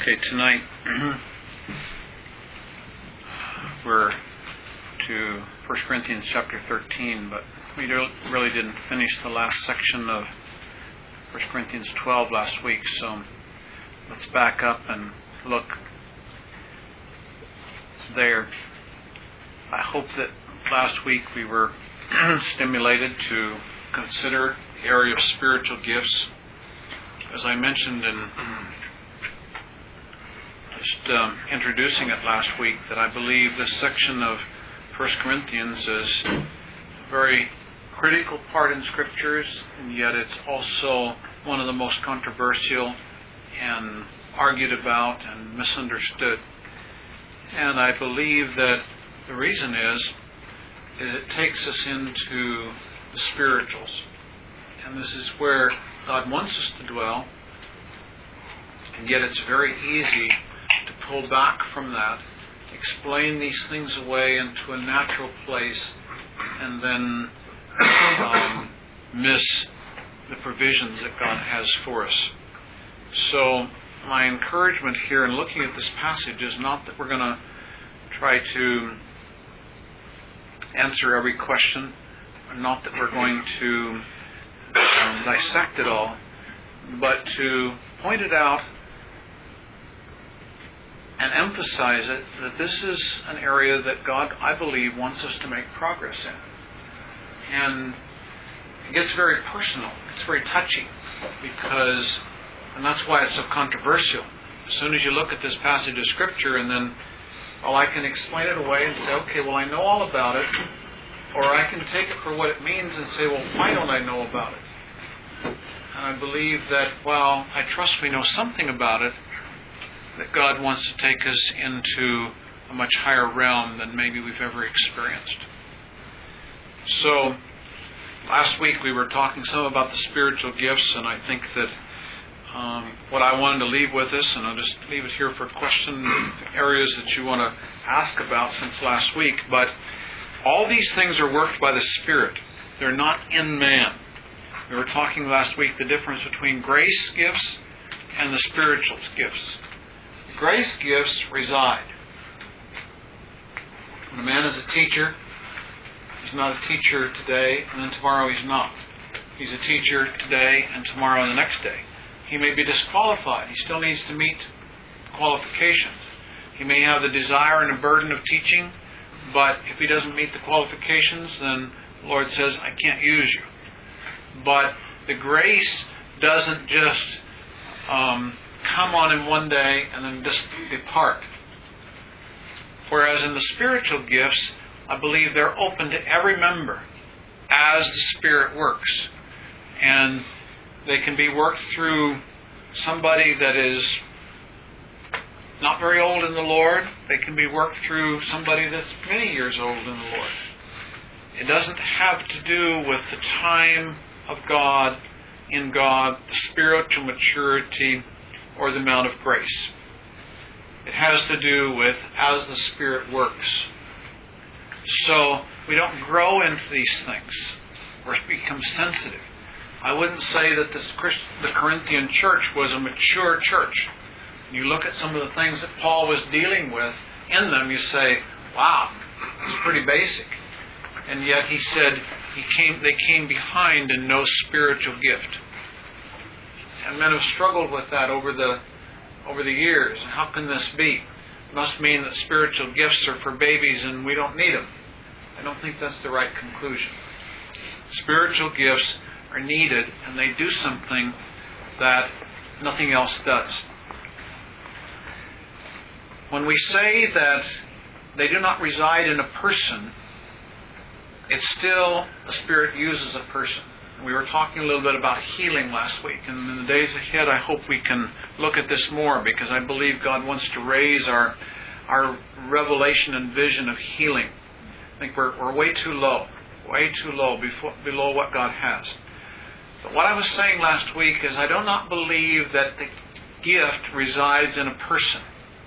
Okay, tonight we're to 1 Corinthians chapter 13, but we really didn't finish the last section of 1 Corinthians 12 last week, so let's back up and look there. I hope that last week we were stimulated to consider the area of spiritual gifts. As I mentioned in introducing it last week, that I believe this section of 1 Corinthians is a very critical part in Scriptures, and yet it's also one of the most controversial and argued about and misunderstood. And I believe that the reason is it takes us into the spirituals. And this is where God wants us to dwell, and yet it's very easy to pull back from that, explain these things away into a natural place, and then miss the provisions that God has for us. So my encouragement here in looking at this passage is not that we're going to try to answer every question, not that we're going to dissect it all, but to point it out and emphasize it, that this is an area that God, I believe, wants us to make progress in. And it gets very personal. It's very touchy, and that's why it's so controversial. As soon as you look at this passage of Scripture and then, I can explain it away and say, okay, well, I know all about it. Or I can take it for what it means and say, well, why don't I know about it? And I believe that while I trust we know something about it, that God wants to take us into a much higher realm than maybe we've ever experienced. So, last week we were talking some about the spiritual gifts, and I think that what I wanted to leave with us, and I'll just leave it here for question areas that you want to ask about since last week, but all these things are worked by the Spirit. They're not in man. We were talking last week the difference between grace gifts and the spiritual gifts. Grace gifts reside. When a man is a teacher, he's not a teacher today, and then tomorrow he's not. He's a teacher today, and tomorrow and the next day. He may be disqualified. He still needs to meet qualifications. He may have the desire and a burden of teaching, but if he doesn't meet the qualifications, then the Lord says, I can't use you. But the grace doesn't just come on him one day and then just depart. Whereas in the spiritual gifts, I believe they're open to every member as the Spirit works. And they can be worked through somebody that is not very old in the Lord. They can be worked through somebody that's many years old in the Lord. It doesn't have to do with the time of God, in God, the spiritual maturity, or the amount of grace. It has to do with as the Spirit works. So we don't grow into these things or become sensitive. I wouldn't say that the Corinthian church was a mature church. You look at some of the things that Paul was dealing with in them, you say, wow, it's pretty basic. And yet he said they came behind in no spiritual gift. And men have struggled with that over the years. How can this be? It must mean that spiritual gifts are for babies and we don't need them. I don't think that's the right conclusion. Spiritual gifts are needed, and they do something that nothing else does. When we say that they do not reside in a person, it's still the Spirit uses a person. We were talking a little bit about healing last week, and in the days ahead I hope we can look at this more, because I believe God wants to raise our revelation and vision of healing. I think we're way too low below what God has. But what I was saying last week is I do not believe that the gift resides in a person.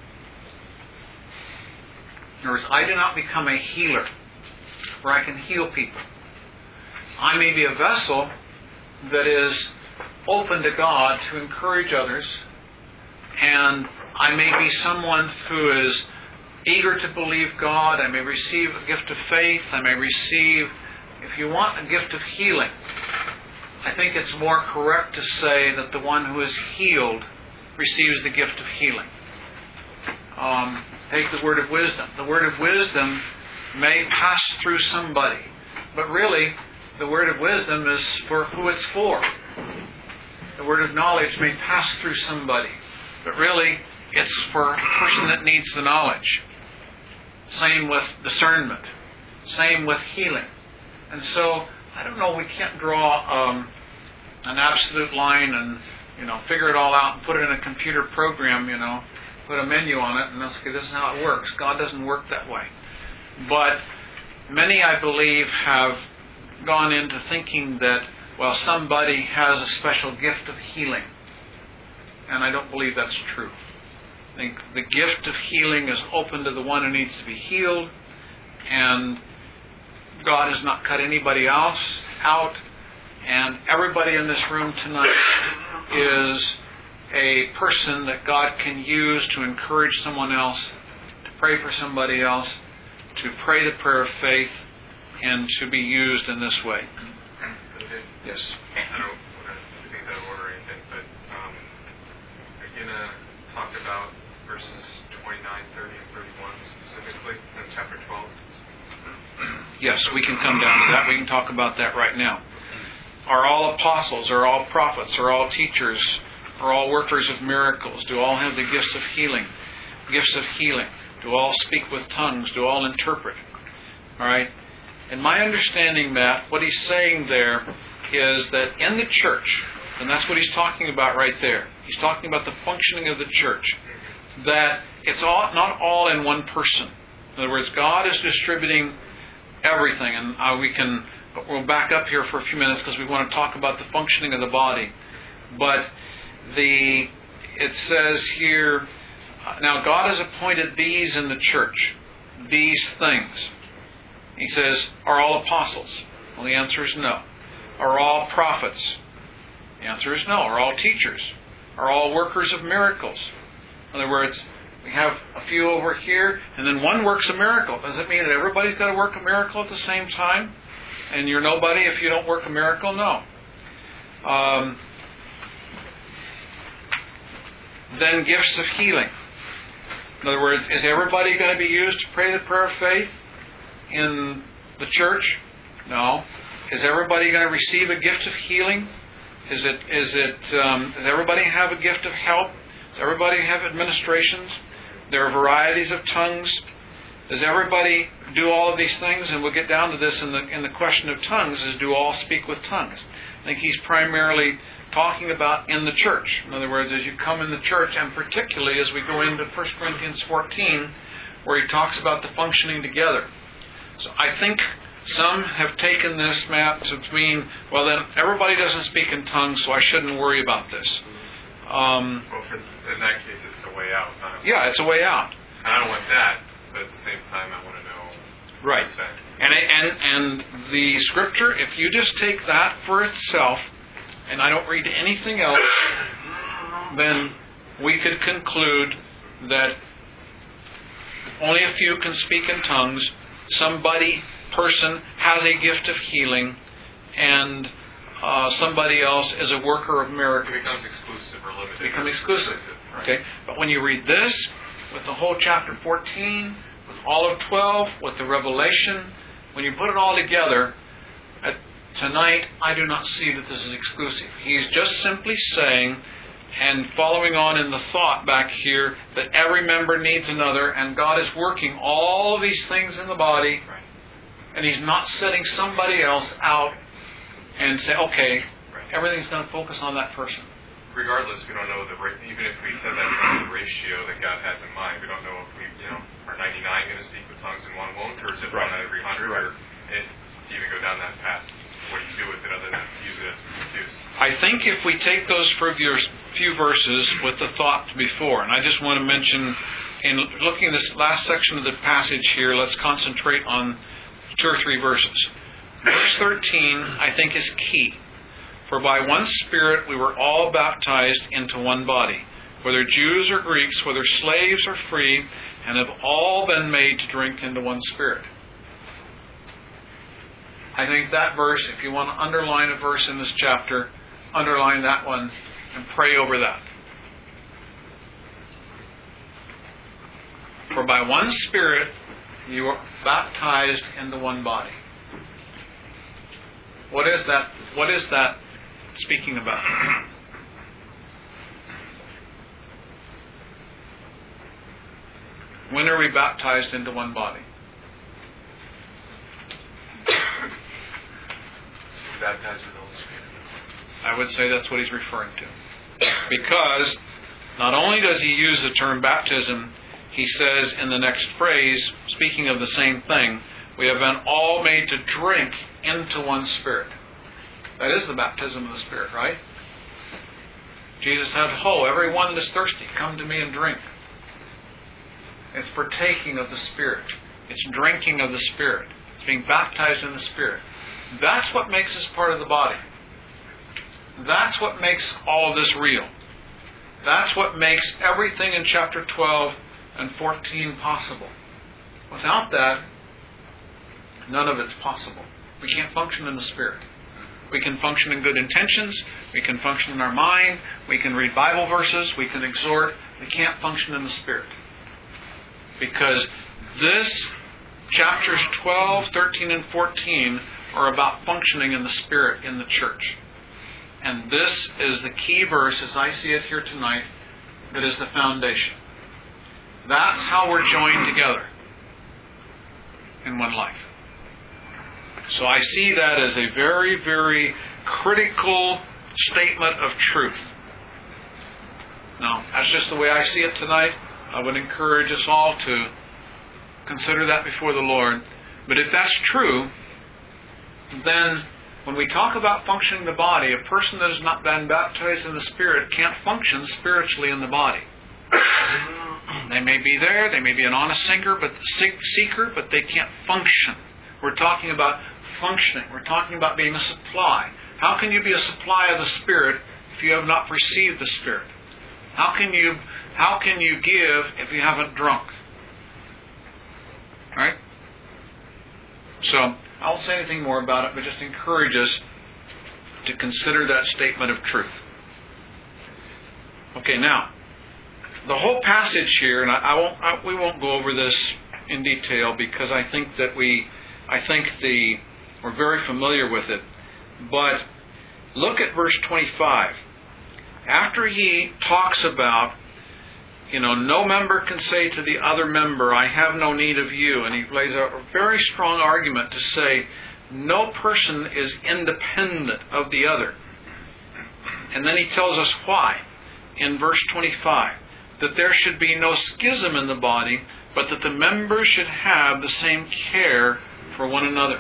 In other words, I do not become a healer where I can heal people. I may be a vessel that is open to God to encourage others, and I may be someone who is eager to believe God. I may receive a gift of faith. I may receive, if you want, a gift of healing. I think it's more correct to say that the one who is healed receives the gift of healing. Take the word of wisdom. The word of wisdom may pass through somebody, but really, the word of wisdom is for who it's for. The word of knowledge may pass through somebody, but really, it's for a person that needs the knowledge. Same with discernment. Same with healing. And so, I don't know, we can't draw an absolute line and, figure it all out and put it in a computer program, put a menu on it and okay, this is how it works. God doesn't work that way. But many, I believe, have gone into thinking that, somebody has a special gift of healing. And I don't believe that's true. I think the gift of healing is open to the one who needs to be healed, and God has not cut anybody else out, and everybody in this room tonight is a person that God can use to encourage someone else, to pray for somebody else, to pray the prayer of faith, and to be used in this way. Okay. Yes. I don't want to do things out of order or anything, but are you going to talk about verses 29, 30, and 31 specifically in chapter 12? Yes, we can come down to that. We can talk about that right now. Are all apostles, are all prophets, are all teachers, are all workers of miracles? Do all have the gifts of healing? Gifts of healing. Do all speak with tongues? Do all interpret? All right? And my understanding that what he's saying there is that in the church, and that's what he's talking about right there. He's talking about the functioning of the church. That it's all not all in one person. In other words, God is distributing everything, and we'll back up here for a few minutes because we want to talk about the functioning of the body. But it says here, now God has appointed these in the church, these things. He says, are all apostles? Well, the answer is no. Are all prophets? The answer is no. Are all teachers? Are all workers of miracles? In other words, we have a few over here, and then one works a miracle. Does it mean that everybody's got to work a miracle at the same time? And you're nobody if you don't work a miracle? No. Then gifts of healing. In other words, is everybody going to be used to pray the prayer of faith in the church? No. Is everybody going to receive a gift of healing? Does everybody have a gift of help? Does everybody have administrations? There are varieties of tongues. Does everybody do all of these things? And we'll get down to this in the question of tongues, is do all speak with tongues? I think he's primarily talking about in the church. In other words, as you come in the church, and particularly as we go into 1 Corinthians 14, where he talks about the functioning together. So I think some have taken this, Matt, to mean, well, then everybody doesn't speak in tongues, so I shouldn't worry about this. In that case, it's a way out. Yeah, it's a way out. And I don't want that, but at the same time, I want to know right. what's said. And the Scripture, if you just take that for itself, and I don't read anything else, then we could conclude that only a few can speak in tongues. Person has a gift of healing, and somebody else is a worker of miracles. It becomes exclusive or limited. It becomes exclusive. Right. Okay, but when you read this, with the whole chapter 14, with all of 12, with the Revelation, when you put it all together, tonight I do not see that this is exclusive. He's just simply saying, and following on in the thought back here, that every member needs another, and God is working all of these things in the body, Right. and He's not setting somebody else out and say, okay, Right. everything's going to focus on that person. Regardless, we don't know even if we said that we know the ratio that God has in mind, we don't know if are 99 going to speak with tongues and one won't, or is it 1 out of every 100, or to even go down that path. What do you do with it other than use it as an excuse? I think if we take those few verses with the thought before, and I just want to mention, in looking at this last section of the passage here, let's concentrate on 2 or 3 verses. Verse 13, I think, is key. For by one Spirit we were all baptized into one body, whether Jews or Greeks, whether slaves or free, and have all been made to drink into one Spirit. I think that verse, if you want to underline a verse in this chapter, underline that one and pray over that. For by one Spirit you are baptized into one body. What is that? What is that speaking about? When are we baptized into one body? Baptized with the Holy Spirit. I would say that's what he's referring to. Because not only does he use the term baptism, he says in the next phrase, speaking of the same thing, we have been all made to drink into one Spirit. That is the baptism of the Spirit, right? Jesus said, "Ho, everyone that is thirsty, come to me and drink." It's partaking of the Spirit. It's drinking of the Spirit. It's being baptized in the Spirit. That's what makes us part of the body. That's what makes all of this real. That's what makes everything in chapter 12 and 14 possible. Without that, none of it's possible. We can't function in the Spirit. We can function in good intentions. We can function in our mind. We can read Bible verses. We can exhort. We can't function in the Spirit. Because this, chapters 12, 13, and 14, are about functioning in the Spirit in the church. And this is the key verse, as I see it here tonight, that is the foundation. That's how we're joined together in one life. So I see that as a very, very critical statement of truth. Now, that's just the way I see it tonight. I would encourage us all to consider that before the Lord. But if that's true, then when we talk about functioning the body, a person that has not been baptized in the Spirit can't function spiritually in the body. They may be there, they may be an honest seeker, but they can't function. We're talking about functioning. We're talking about being a supply. How can you be a supply of the Spirit if you have not received the Spirit? How can you give if you haven't drunk? Right? So, I won't say anything more about it, but just encourage us to consider that statement of truth. Okay, now, the whole passage here, and we won't go over this in detail because I think that we're very familiar with it. But look at verse 25. After he talks about, no member can say to the other member, "I have no need of you," and he lays out a very strong argument to say no person is independent of the other. And then he tells us why in verse 25. That there should be no schism in the body, but that the members should have the same care for one another.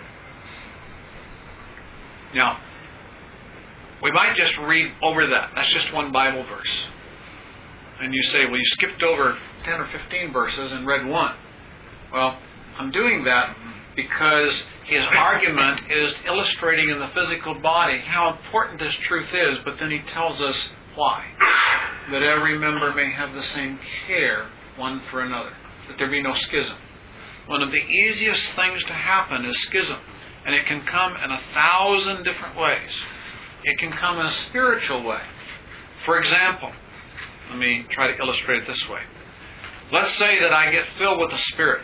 Now, we might just read over that. That's just one Bible verse. And you say, well, you skipped over 10 or 15 verses and read one. Well, I'm doing that because his argument is illustrating in the physical body how important this truth is, but then he tells us why. That every member may have the same care one for another. That there be no schism. One of the easiest things to happen is schism. And it can come in 1,000 different ways. It can come in a spiritual way. For example, let me try to illustrate it this way. Let's say that I get filled with the Spirit.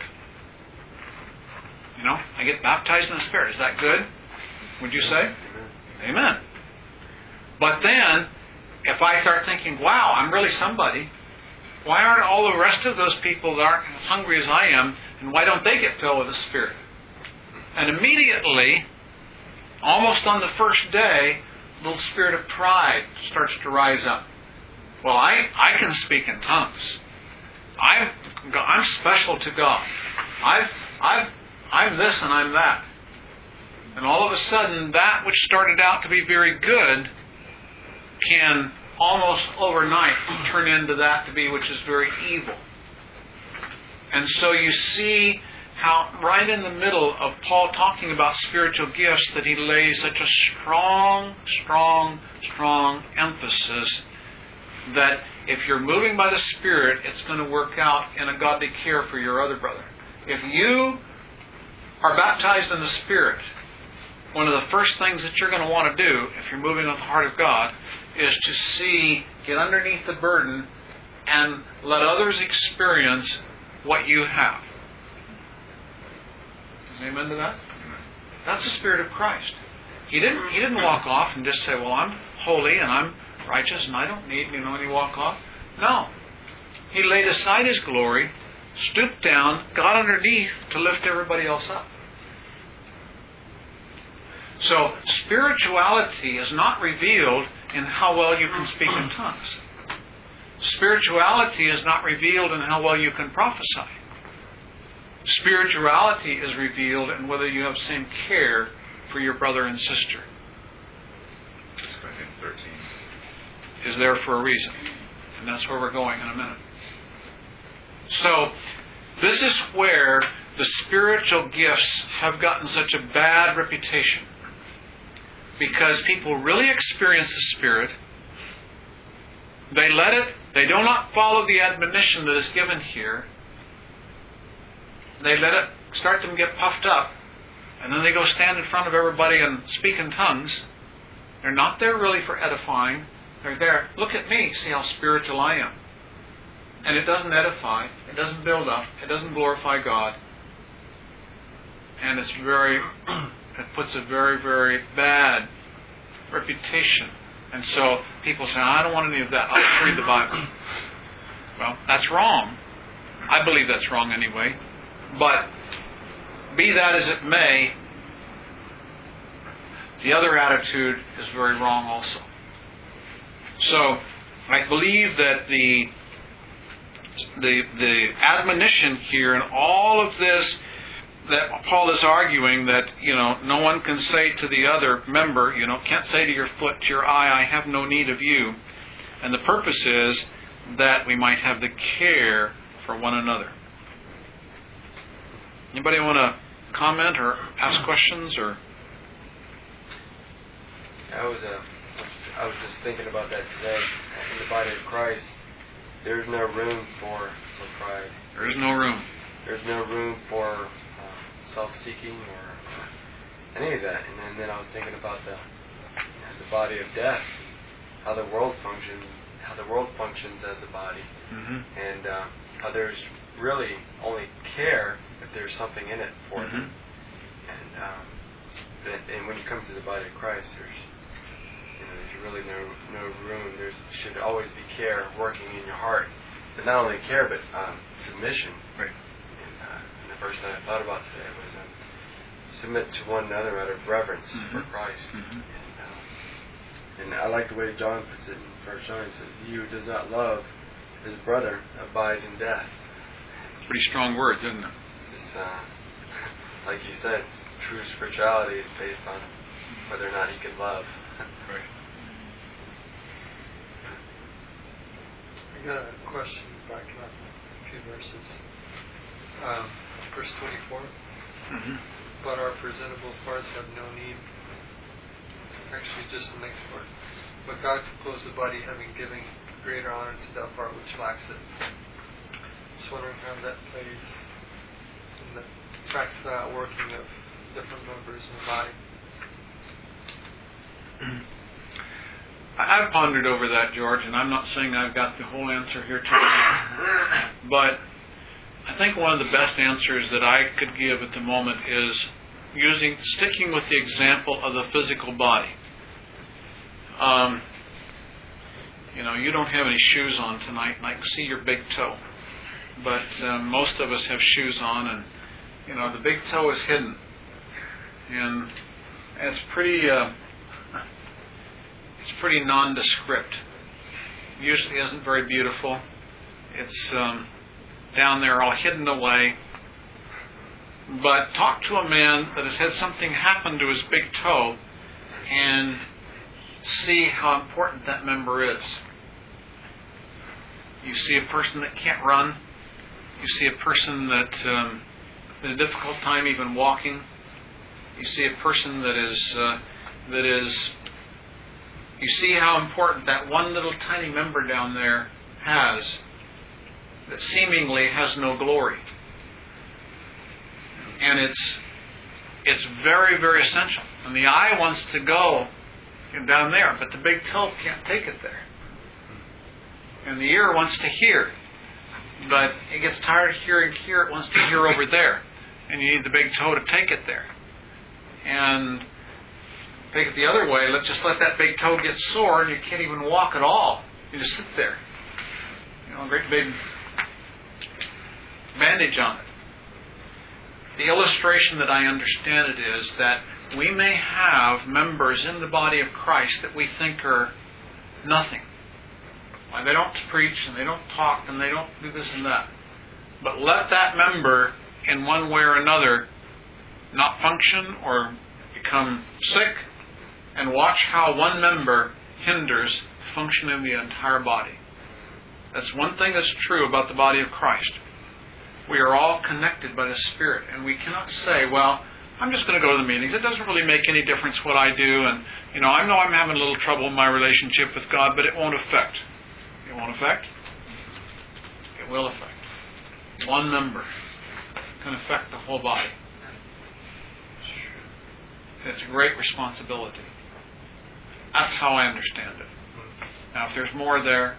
I get baptized in the Spirit. Is that good? Would you say? Amen. But then, if I start thinking, wow, I'm really somebody, why aren't all the rest of those people that aren't as hungry as I am, and why don't they get filled with the Spirit? And immediately, almost on the first day, a little spirit of pride starts to rise up. Well, I can speak in tongues. I'm special to God. I'm this and I'm that. And all of a sudden, that which started out to be very good can almost overnight turn into that to be which is very evil. And so you see how right in the middle of Paul talking about spiritual gifts that he lays such a strong emphasis that if you're moving by the Spirit, it's going to work out in a godly care for your other brother. If you are baptized in the Spirit, one of the first things that you're going to want to do, if you're moving with the heart of God, is to get underneath the burden and let others experience what you have. Amen to that? That's the Spirit of Christ. He didn't walk off and just say, well, I'm holy and I'm righteous and I don't need, and he walk off. No. He laid aside his glory, stooped down, got underneath to lift everybody else up. So, spirituality is not revealed in how well you can speak in tongues. Spirituality is not revealed in how well you can prophesy. Spirituality is revealed in whether you have the same care for your brother and sister. Corinthians 13 is there for a reason. And that's where we're going in a minute. So, this is where the spiritual gifts have gotten such a bad reputation. Because people really experience the Spirit. They do not follow the admonition that is given here. They let it start them get puffed up. And then they go stand in front of everybody and speak in tongues. They're not there really for edifying. They're there, look at me, see how spiritual I am. And it doesn't edify, it doesn't build up, it doesn't glorify God. And it puts a very, very bad reputation. And so people say, I don't want any of that, I'll just read the Bible. Well, that's wrong. I believe that's wrong anyway. But be that as it may, the other attitude is very wrong also. So, I believe that the admonition here and all of this that Paul is arguing that, no one can say to the other member, can't say to your foot, to your eye, I have no need of you. And the purpose is that we might have the care for one another. Anybody want to comment or ask questions or? I was just thinking about that today. In the body of Christ, there's no room for pride. There is no room. There's no room for self-seeking or any of that. And then I was thinking about the body of death, how the world functions as a body, and how there's really only care if there's something in it for them. And when you come to the body of Christ, there's really no room. There should always be care working in your heart, but not only care, but submission. Right. And the verse that I thought about today was submit to one another out of reverence for Christ. And I like the way John puts it in 1 John. He says, "He who does not love his brother abides in death." Pretty strong words, isn't it? It's, like you said, true spirituality is based on whether or not he can love. Right. I got a question backing up a few verses. Verse 24. But our presentable parts have no need. Actually, just the next part. But God composed the body, having given greater honor to that part which lacks it. Just wondering how that plays in the practical outworking of different members in the body. I've pondered over that, George, and I'm not saying I've got the whole answer here today, but I think one of the best answers that I could give at the moment is sticking with the example of the physical body. You don't have any shoes on tonight, and I can see your big toe, but most of us have shoes on, and the big toe is hidden, and it's pretty nondescript. Usually isn't very beautiful. It's down there all hidden away. But talk to a man that has had something happen to his big toe and see how important that member is. You see a person that can't run. You see a person that has a difficult time even walking. You see a person that is you see how important that one little tiny member down there has that seemingly has no glory. And it's very, very essential. And the eye wants to go down there, but the big toe can't take it there. And the ear wants to hear, but it gets tired of hearing here. It wants to hear over there. And you need the big toe to take it there. And take it the other way, just let that big toe get sore and you can't even walk at all. You just sit there. A great big bandage on it. The illustration that I understand it is that we may have members in the body of Christ that we think are nothing. They don't preach and they don't talk and they don't do this and that. But let that member in one way or another not function or become sick, and watch how one member hinders function in the entire body. That's one thing that's true about the body of Christ. We are all connected by the Spirit, and we cannot say, well, I'm just going to go to the meetings. It doesn't really make any difference what I do, and I know I'm having a little trouble in my relationship with God, but it won't affect. It won't affect? It will affect. One member can affect the whole body. It's a great responsibility. That's how I understand it. Now, if there's more there...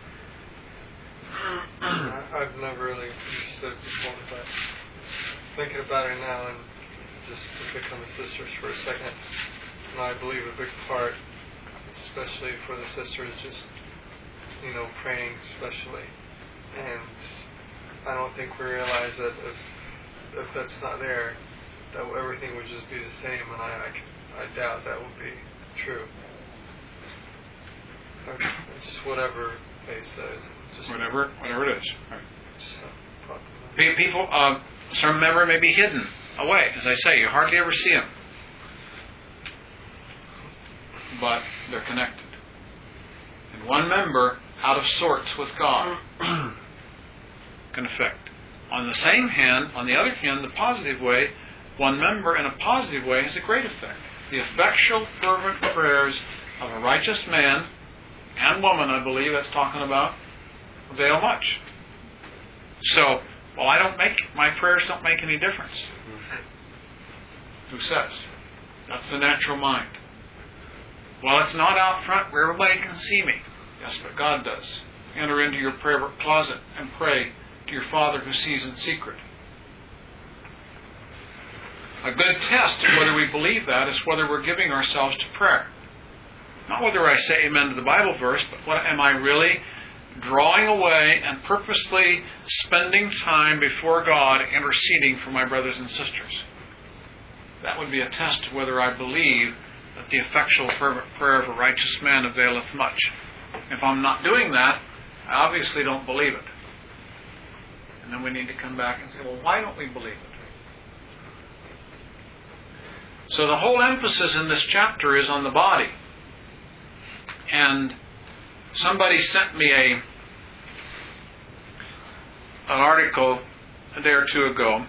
I've never really understood it before, but thinking about it now and just to pick on the sisters for a second, and I believe a big part, especially for the sisters, just, praying especially. And I don't think we realize that if that's not there, that everything would just be the same, and I doubt that would be true. Or just whatever they says. Just whatever it is. Right. Just people, some member may be hidden away. As I say, you hardly ever see them. But they're connected. And one member out of sorts with God can affect. On the other hand, the positive way, one member in a positive way has a great effect. The effectual, fervent prayers of a righteous man and woman, I believe that's talking about, avail much. So, my prayers don't make any difference. Who says? That's the natural mind. Well, it's not out front where everybody can see me. Yes, but God does. Enter into your prayer closet and pray to your Father who sees in secret. A good test of whether we believe that is whether we're giving ourselves to prayer. Not whether I say amen to the Bible verse, but am I really drawing away and purposely spending time before God interceding for my brothers and sisters? That would be a test of whether I believe that the effectual fervent prayer of a righteous man availeth much. If I'm not doing that, I obviously don't believe it. And then we need to come back and say, well, why don't we believe it? So the whole emphasis in this chapter is on the body. And somebody sent me an article a day or two ago,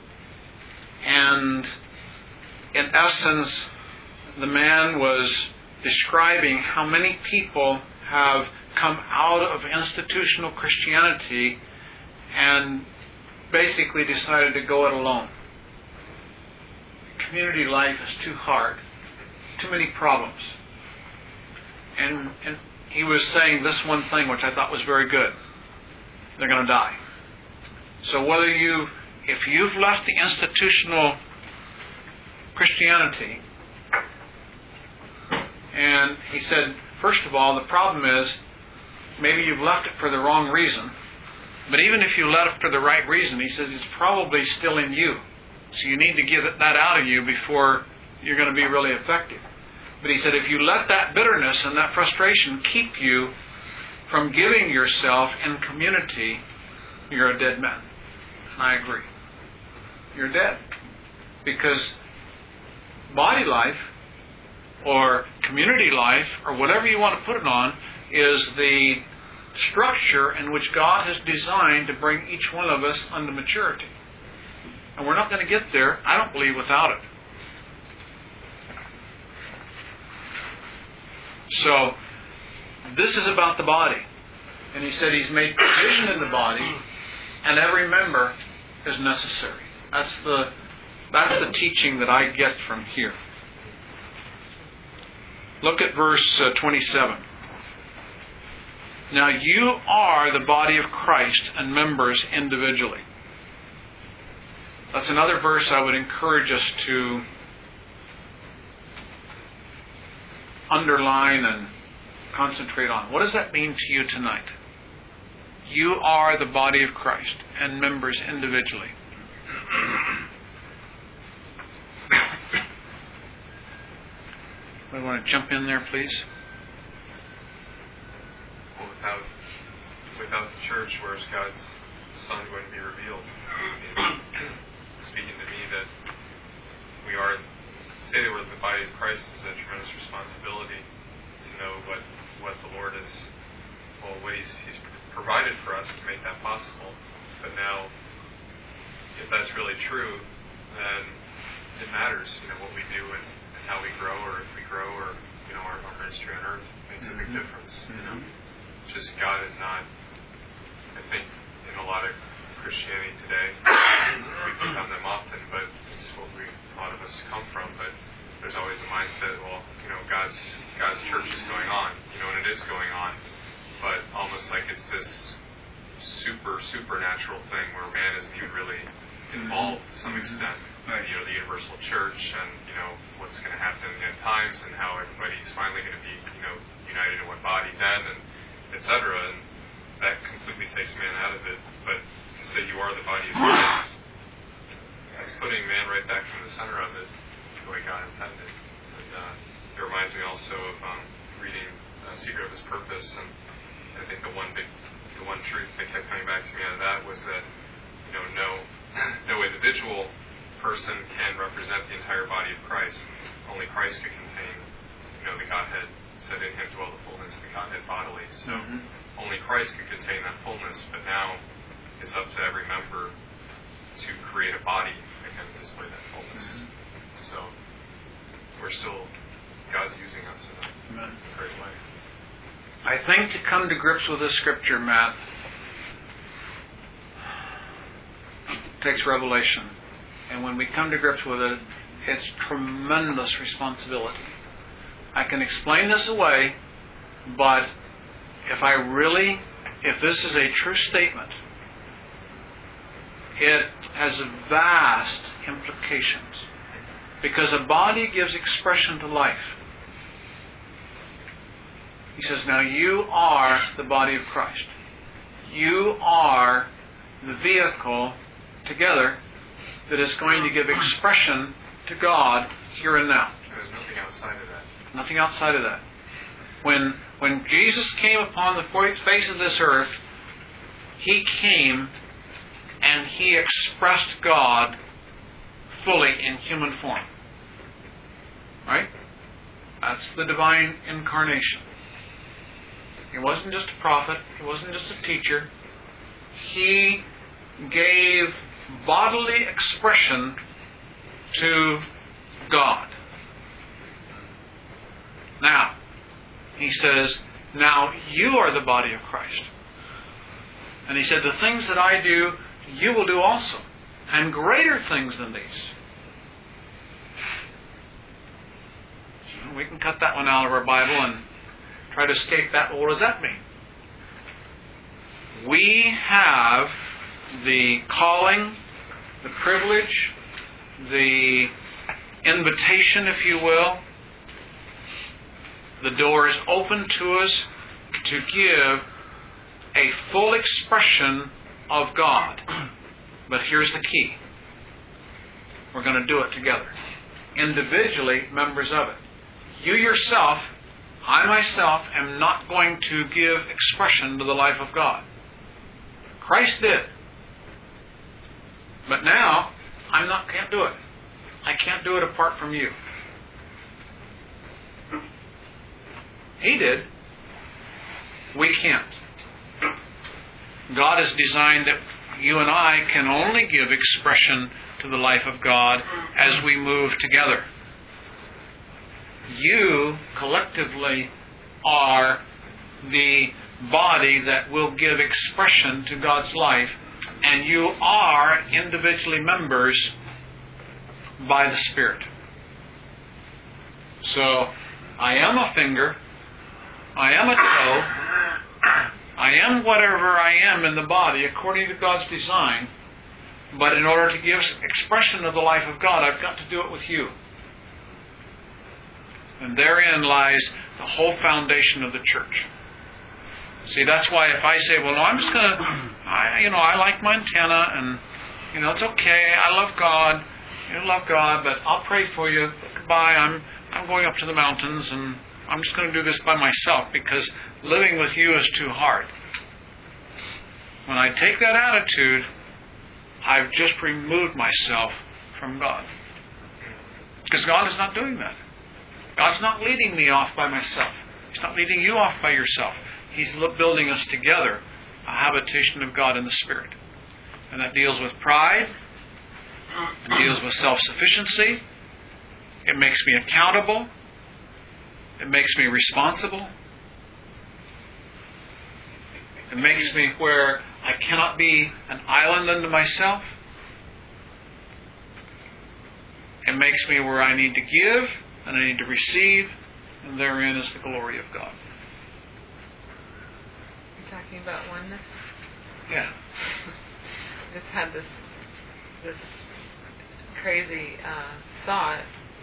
and in essence, the man was describing how many people have come out of institutional Christianity and basically decided to go it alone. Community life is too hard, too many problems. And he was saying this one thing which I thought was very good. They're going to die. So if you've left the institutional Christianity, and he said, first of all, the problem is maybe you've left it for the wrong reason. But even if you left it for the right reason, he says it's probably still in you. So you need to get that out of you before you're going to be really effective. But he said if you let that bitterness and that frustration keep you from giving yourself in community, you're a dead man. And I agree. You're dead. Because body life or community life or whatever you want to put it on is the structure in which God has designed to bring each one of us unto maturity. And we're not going to get there, I don't believe, without it. So, this is about the body. And he said he's made provision in the body, and every member is necessary. That's the teaching that I get from here. Look at verse 27. Now you are the body of Christ and members individually. That's another verse I would encourage us to underline and concentrate on. What does that mean to you tonight? You are the body of Christ and members individually. I want to jump in there, please. Well, without the church, where's God's Son going to be revealed? Speaking to me that we are, say that we're the body of Christ is a tremendous responsibility to know what the Lord is, well, what He's provided for us to make that possible. But now, if that's really true, then it matters, what we do and how we grow, or if we grow, or our ministry on earth makes a big difference. Just God is not. I think in a lot of Christianity today, we become them often, but it's what a lot of us come from. But there's always the mindset, well, God's church is going on, and it is going on, but almost like it's this supernatural thing where man isn't even really involved to some extent. The universal church, and what's going to happen in times, and how everybody's finally going to be united in one body then, and etc. And that completely takes man out of it. But to say you are the body of Christ, that's putting man right back from the center of it, the way God intended. And it reminds me also of reading Secret of His Purpose, and I think the one truth that kept coming back to me out of that was that no individual person can represent the entire body of Christ. Only Christ could contain, the Godhead. Said in Him dwell the fullness of the Godhead bodily. So only Christ could contain that fullness. But now it's up to every member to create a body that can display that fullness. So God's using us in a great way. I think to come to grips with this scripture, Matt, takes revelation. And when we come to grips with it, it's tremendous responsibility. I can explain this away, but if this is a true statement, it has vast implications. Because a body gives expression to life. He says, now you are the body of Christ. You are the vehicle together that is going to give expression to God here and now. There's nothing outside of that. Nothing outside of that. When Jesus came upon the face of this earth, He came and He expressed God fully in human form. Right? That's the divine incarnation. He wasn't just a prophet. He wasn't just a teacher. He gave bodily expression to God. Now, He says, now you are the body of Christ. And He said, the things that I do, you will do also. And greater things than these. We can cut that one out of our Bible and try to escape that. Well, what does that mean? We have the calling, the privilege, the invitation, if you will. The door is open to us to give a full expression of God. But here's the key. We're going to do it together. Individually, members of it. You yourself, I myself, am not going to give expression to the life of God. Christ did. But now, can't do it. I can't do it apart from you. He did. We can't. God has designed that you and I can only give expression to the life of God as we move together. You collectively are the body that will give expression to God's life, and you are individually members by the Spirit. So, I am a finger, I am a toe, I am whatever I am in the body according to God's design, but in order to give expression of the life of God, I've got to do it with you. And therein lies the whole foundation of the church. See, that's why if I say, well, no, I'm just going to, I like Montana, and, it's okay, I love God, but I'll pray for you, goodbye, I'm going up to the mountains, and I'm just going to do this by myself, because living with you is too hard. When I take that attitude, I've just removed myself from God. Because God is not doing that. God's not leading me off by myself. He's not leading you off by yourself. He's building us together, a habitation of God in the Spirit. And that deals with pride. It deals with self-sufficiency. It makes me accountable. It makes me responsible. It makes me where I cannot be an island unto myself. It makes me where I need to give and I need to receive, and therein is the glory of God. You're talking about oneness? Yeah. I just had this crazy thought,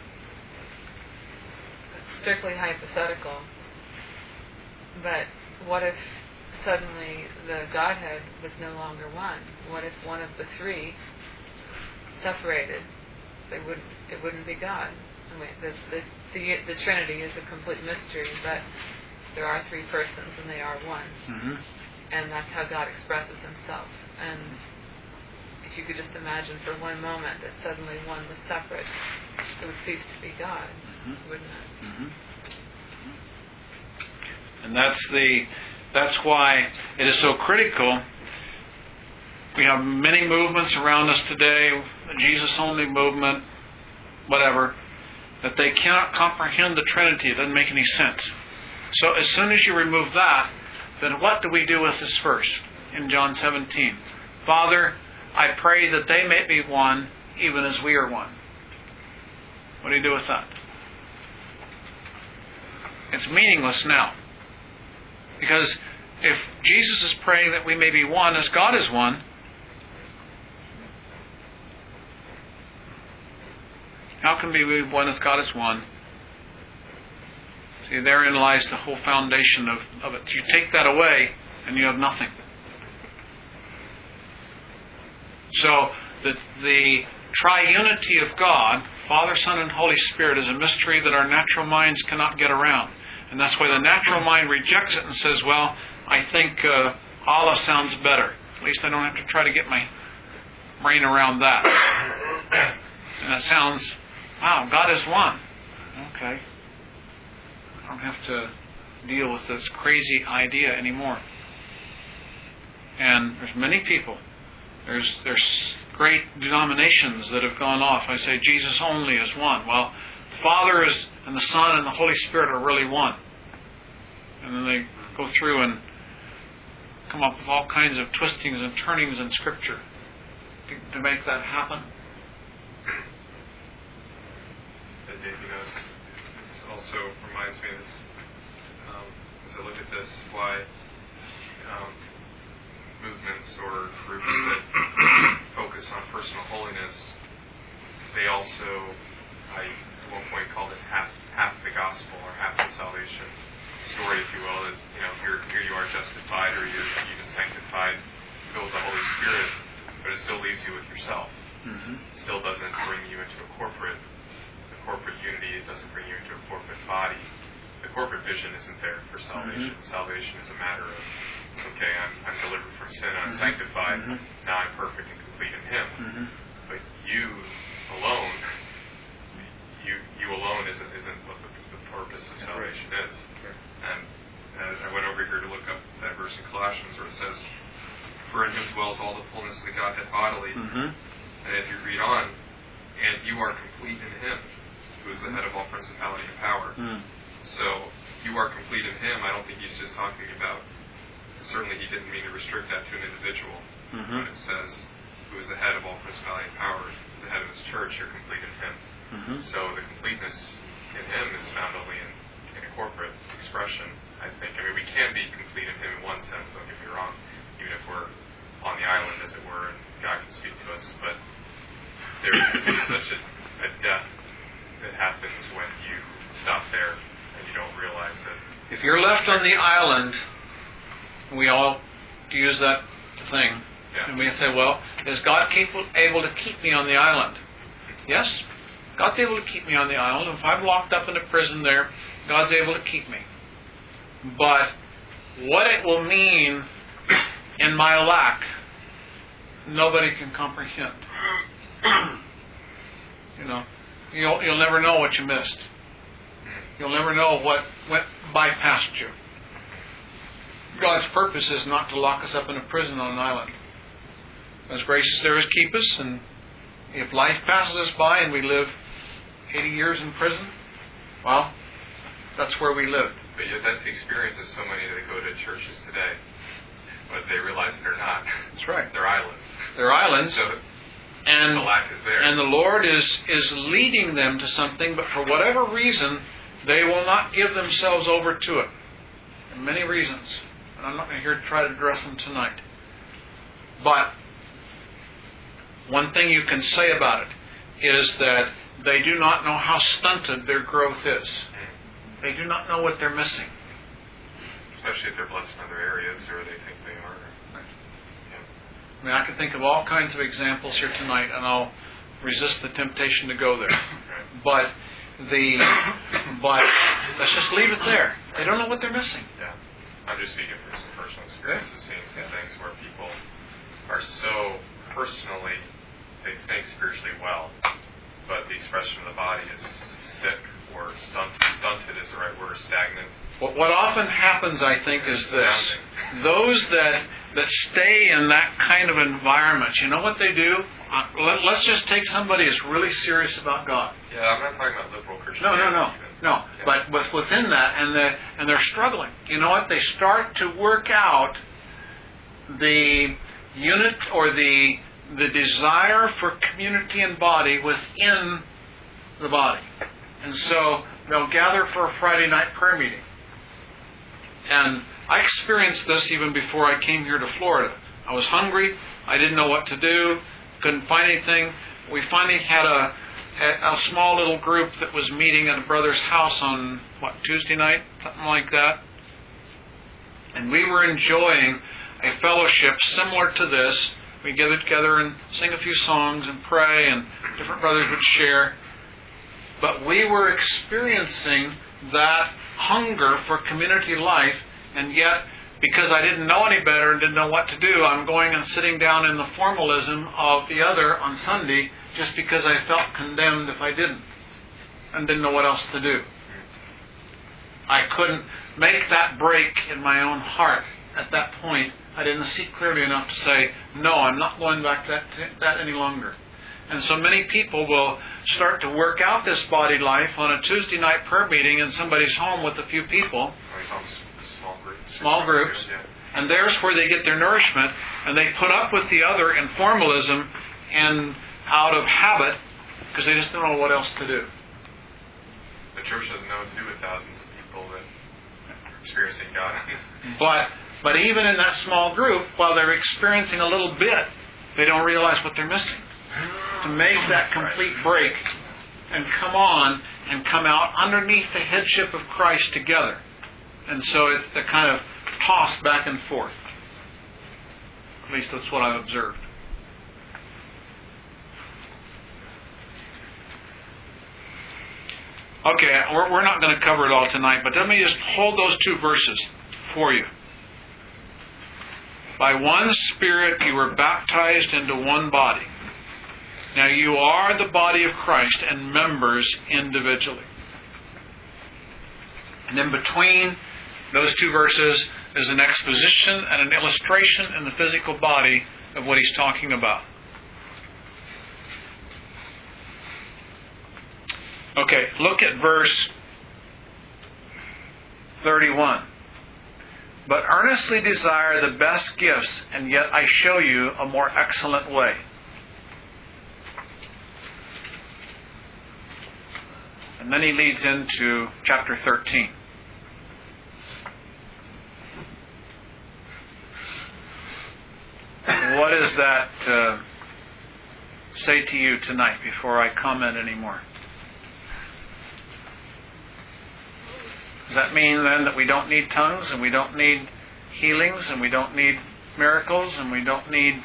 strictly hypothetical, but what if suddenly the Godhead was no longer one? What if one of the three separated? It wouldn't be God. I mean, the Trinity is a complete mystery, but there are three persons and they are one. Mm-hmm. And that's how God expresses himself. And if you could just imagine for one moment that suddenly one was separate, it would cease to be God, wouldn't it? Mm-hmm. And that's why it is so critical. We have many movements around us today, the Jesus-only movement, whatever, that they cannot comprehend the Trinity. It doesn't make any sense. So as soon as you remove that, then what do we do with this verse in John 17? Father, I pray that they may be one, even as we are one. What do you do with that? It's meaningless now. Because if Jesus is praying that we may be one as God is one, how can we be one as God is one? See, therein lies the whole foundation of it. You take that away, and you have nothing. So, the triunity of God, Father, Son, and Holy Spirit, is a mystery that our natural minds cannot get around. And that's why the natural mind rejects it and says, well, I think Allah sounds better. At least I don't have to try to get my brain around that. And it sounds, wow, God is one. Okay. I don't have to deal with this crazy idea anymore. And there's many people. There's great denominations that have gone off. I say Jesus only is one. Well, the Father and the Son and the Holy Spirit are really one. And then they go through and come up with all kinds of twistings and turnings in Scripture to make that happen. This also reminds me of this, as I look at this, why movements or groups that focus on personal holiness, they also, I at one point called it half the gospel or half the salvation story, if you will. That here you are justified or you're even sanctified, filled with the Holy Spirit, but it still leaves you with yourself. Mm-hmm. It still doesn't bring you into a corporate unity. It doesn't bring you into a corporate body. The corporate vision isn't there for salvation. Mm-hmm. Salvation is a matter of, okay, I'm delivered from sin, I'm sanctified, now I'm perfect and complete in Him. Mm-hmm. But you alone isn't what the purpose of salvation is. And I went over here to look up that verse in Colossians where it says, "For in Him dwells all the fullness of the Godhead bodily." Mm-hmm. And if you read on, and you are complete in Him, who is the head of all principality and power. Mm. So you are complete in Him. I don't think He's just talking about. Certainly, He didn't mean to restrict that to an individual. When it says, "Who is the head of all principality and power, the head of His church, you're complete in Him." So the completeness in Him is found only in a corporate expression, I think. I mean, we can be complete in Him in one sense, don't get me wrong, even if we're on the island, as it were, and God can speak to us. But there is such a death that happens when you stop there and you don't realize that. If you're left on the island, we all use that thing, and we say, well, is God able to keep me on the island? Yes, God's able to keep me on the island. If I'm locked up in a prison there, God's able to keep me. But what it will mean in my lack, nobody can comprehend. You'll never know what you missed. You'll never know what went bypassed you. God's purpose is not to lock us up in a prison on an island. As gracious there is, keep us, and if life passes us by and we live 80 years in prison, well, that's where we live. But yet that's the experience of so many that go to churches today. But they realize they're not. That's right. They're islands. They're islands. So and the lack is there. And the Lord is leading them to something, but for whatever reason, they will not give themselves over to it. For many reasons. And I'm not going to here to try to address them tonight. But one thing you can say about it is that they do not know how stunted their growth is. They do not know what they're missing. Especially if they're blessed in other areas or they think they are. Right. Yeah. I mean, I can think of all kinds of examples here tonight, and I'll resist the temptation to go there. But let's just leave it there. They don't know what they're missing. Yeah. I'm just speaking from some personal experience of seeing some things where people are so personally, they think spiritually well, but the expression of the body is sick or stunted is the right word, stagnant. What often happens, I think, is this. Those that stay in that kind of environment, you know what they do? Let's just take somebody who's really serious about God. Yeah, I'm not talking about liberal Christianity. No. Yeah. But within that, and they're struggling. You know what? They start to work out the unit or the desire for community and body within the body. And so they'll gather for a Friday night prayer meeting. And I experienced this even before I came here to Florida. I was hungry. I didn't know what to do. Couldn't find anything. We finally had a small little group that was meeting at a brother's house on, Tuesday night? Something like that. And we were enjoying a fellowship similar to this. We'd gather together and sing a few songs and pray, and different brothers would share. But we were experiencing that hunger for community life, and yet, because I didn't know any better and didn't know what to do, I'm going and sitting down in the formalism of the other on Sunday just because I felt condemned if I didn't, and didn't know what else to do. I couldn't make that break in my own heart at that point. I didn't see clearly enough to say, no, I'm not going back to that any longer. And so many people will start to work out this body life on a Tuesday night prayer meeting in somebody's home with a few people. Small groups. Yeah. And there's where they get their nourishment, and they put up with the other in formalism and out of habit because they just don't know what else to do. The church doesn't know what to do with thousands of people that are experiencing God. But even in that small group, while they're experiencing a little bit, they don't realize what they're missing. To make that complete break and come on and come out underneath the headship of Christ together. And so they're kind of tossed back and forth. At least that's what I've observed. Okay, we're not going to cover it all tonight, but let me just hold those two verses for you. By one Spirit you were baptized into one body. Now you are the body of Christ and members individually. And in between those two verses is an exposition and an illustration in the physical body of what he's talking about. Okay, look at verse 31. But earnestly desire the best gifts, and yet I show you a more excellent way. And then he leads into chapter 13. What does that say to you tonight before I comment anymore? Does that mean then that we don't need tongues, and we don't need healings, and we don't need miracles, and we don't need...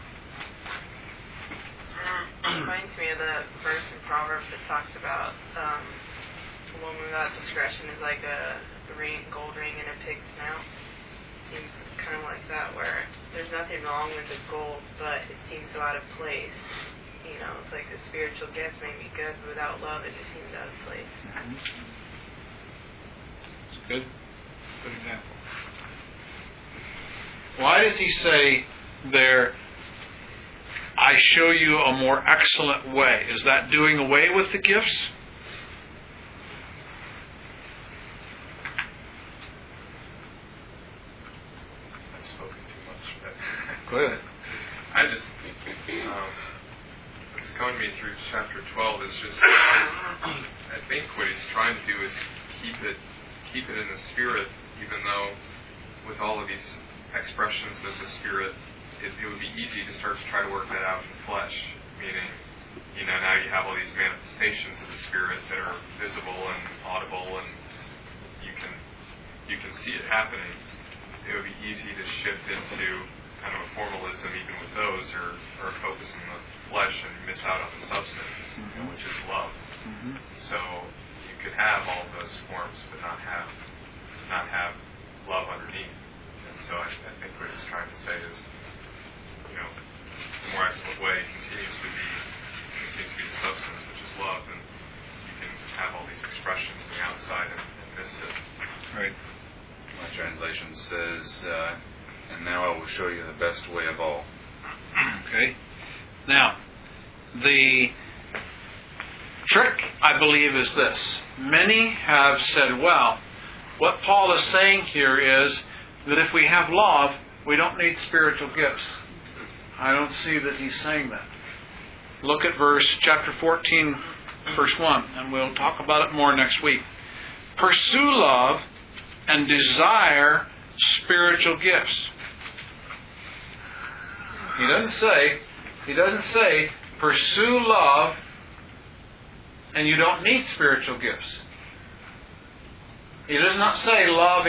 It reminds me of the verse in Proverbs that talks about a woman without discretion is like a gold ring in a pig's snout. Seems kind of like that, where there's nothing wrong with the gold, but it seems so out of place. You know, it's like the spiritual gift may be good, but without love, it just seems out of place. Mm-hmm. Good example. Why does he say there, I show you a more excellent way? Is that doing away with the gifts? I've spoken too much. But Go ahead. I just, what's coming to me through chapter 12 is just, I think what he's trying to do is keep it in the spirit, even though with all of these expressions of the spirit, it would be easy to start to try to work that out in flesh, meaning, now you have all these manifestations of the spirit that are visible and audible, and you can see it happening. It would be easy to shift into kind of a formalism even with those, or focus on the flesh and miss out on the substance, which is love. Mm-hmm. So you could have all of those forms, but not have love underneath. And so I think what he's trying to say is, the more excellent way continues to be the substance, which is love, and you can have all these expressions on the outside and miss it. Right. My translation says, and now I will show you the best way of all. Okay. Now, the trick, I believe, is this. Many have said, well, what Paul is saying here is that if we have love, we don't need spiritual gifts. I don't see that he's saying that. Look at chapter 14, verse 1, and we'll talk about it more next week. Pursue love and desire spiritual gifts. He doesn't say pursue love and you don't need spiritual gifts. He does not say love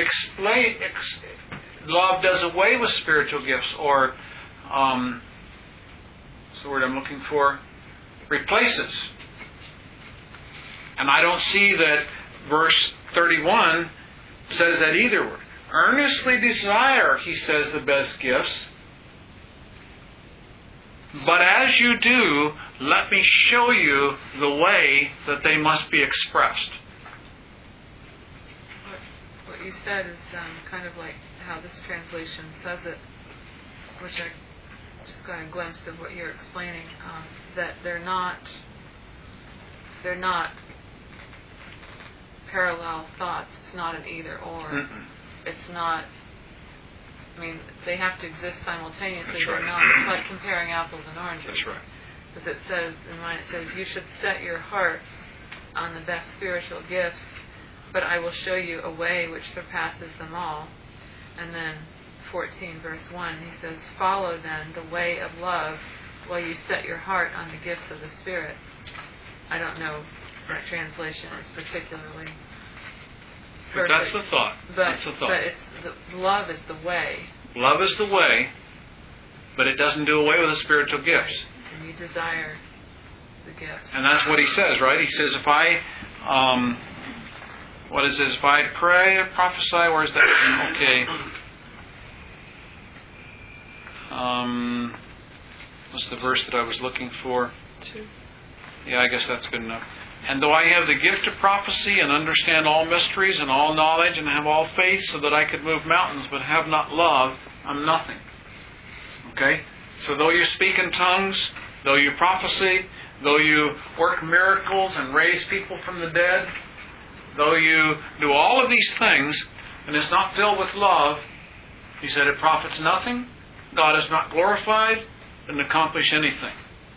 does away with spiritual gifts, or what's the word I'm looking for? Replaces. And I don't see that verse 31 says that either. Earnestly desire, he says, the best gifts. But as you do, let me show you the way that they must be expressed. What you said is kind of like how this translation says it, which I just got a glimpse of what you're explaining, that they're not parallel thoughts. It's not an either or. Mm-mm. It's not. I mean, they have to exist simultaneously. That's right. They're not. It's like comparing apples and oranges. That's right. Because it says in mine, it says, "You should set your hearts on the best spiritual gifts, but I will show you a way which surpasses them all." And then 14 verse 1, he says, "Follow then the way of love while you set your heart on the gifts of the Spirit." I don't know what translation is particularly But perfect. that's the thought. That's the thought. But love is the way. Love is the way, but it doesn't do away with the spiritual gifts. And you desire the gifts. And that's what he says, right? He says, if I, if I pray or prophesy, where's that? Okay. What's the verse that I was looking for? 2. Yeah, I guess that's good enough. And though I have the gift of prophecy and understand all mysteries and all knowledge and have all faith so that I could move mountains but have not love, I'm nothing. Okay? So though you speak in tongues, though you prophesy, though you work miracles and raise people from the dead, though you do all of these things, and is not filled with love, he said, it profits nothing, God is not glorified, and accomplish anything.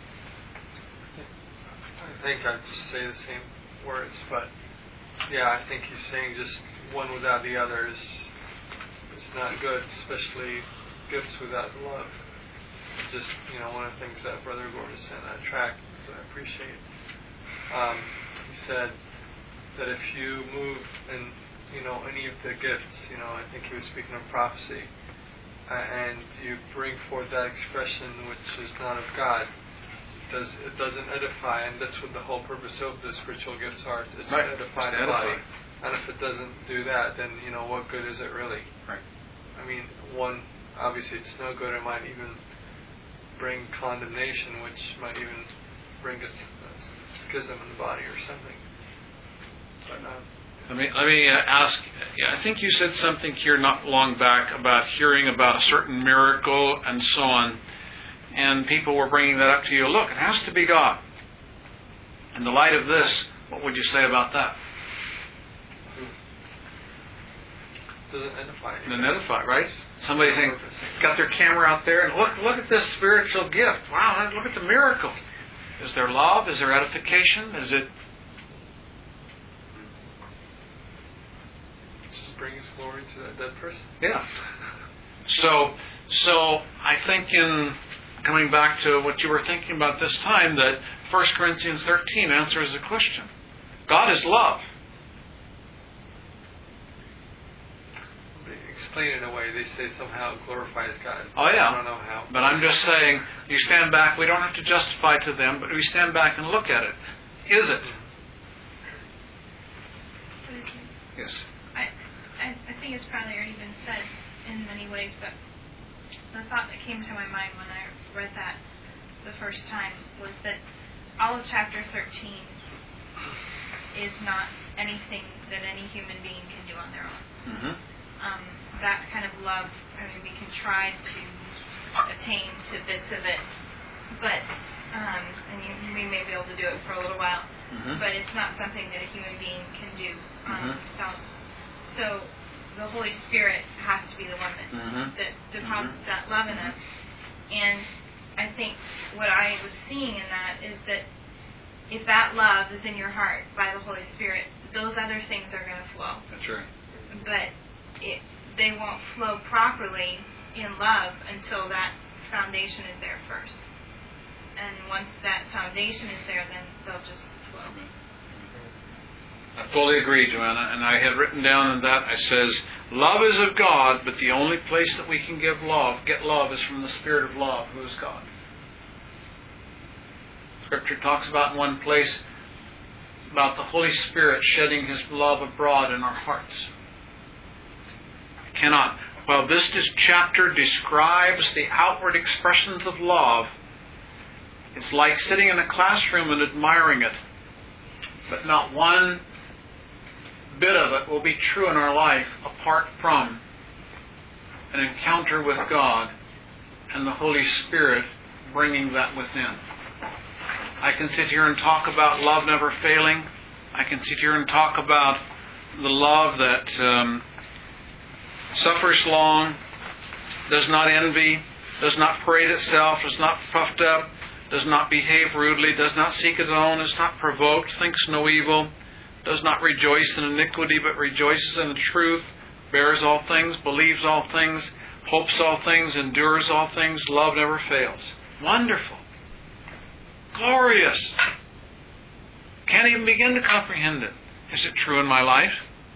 I think I'd just say the same words, but yeah, I think he's saying just one without the other is not good, especially gifts without love. Just, one of the things that Brother Gordon sent on track, so I appreciate. He said that if you move in, any of the gifts, I think he was speaking of prophecy, and you bring forth that expression which is not of God, it doesn't edify, and that's what the whole purpose of the spiritual gifts are. It's to edify the body. And if it doesn't do that, then, what good is it really? Right. I mean, one, obviously it's no good. It might even bring condemnation, which might even bring a schism in the body or something. But, Let me ask. I think you said something here not long back about hearing about a certain miracle and so on, and people were bringing that up to you. Look, it has to be God. In the light of this, what would you say about that? Doesn't edify. Doesn't edify, right? Somebody saying, got their camera out there, and look at this spiritual gift. Wow, look at the miracle. Is there love? Is there edification? Is it? Just brings glory to that dead person. Yeah. So I think in coming back to what you were thinking about this time, that 1 Corinthians 13 answers the question. God is love. Explain it in a way. They say somehow it glorifies God. Oh yeah. I don't know how. But I'm just saying, you stand back. We don't have to justify to them, but we stand back and look at it. Is it? Yes. I think it's probably already been said in many ways, but the thought that came to my mind when I read that the first time was that all of chapter 13 is not anything that any human being can do on their own. Mm-hmm. That kind of love, we can try to attain to bits of it, but we may be able to do it for a little while, but it's not something that a human being can do on themselves. So the Holy Spirit has to be the one that deposits that love in us. And I think what I was seeing in that is that if that love is in your heart by the Holy Spirit, those other things are going to flow. That's right. But they won't flow properly in love until that foundation is there first. And once that foundation is there, then they'll just flow. I fully agree, Joanna. And I had written down in that, I says, love is of God, but the only place that we can get love is from the Spirit of love, who is God. Scripture talks about in one place about the Holy Spirit shedding His love abroad in our hearts. Cannot. While this chapter describes the outward expressions of love, it's like sitting in a classroom and admiring it. But not one bit of it will be true in our life apart from an encounter with God and the Holy Spirit bringing that within. I can sit here and talk about love never failing. I can sit here and talk about the love that suffers long, does not envy, does not parade itself, is not puffed up, does not behave rudely, does not seek its own, is not provoked, thinks no evil, does not rejoice in iniquity, but rejoices in the truth, bears all things, believes all things, hopes all things, endures all things, love never fails. Wonderful. Glorious. Can't even begin to comprehend it. Is it true in my life?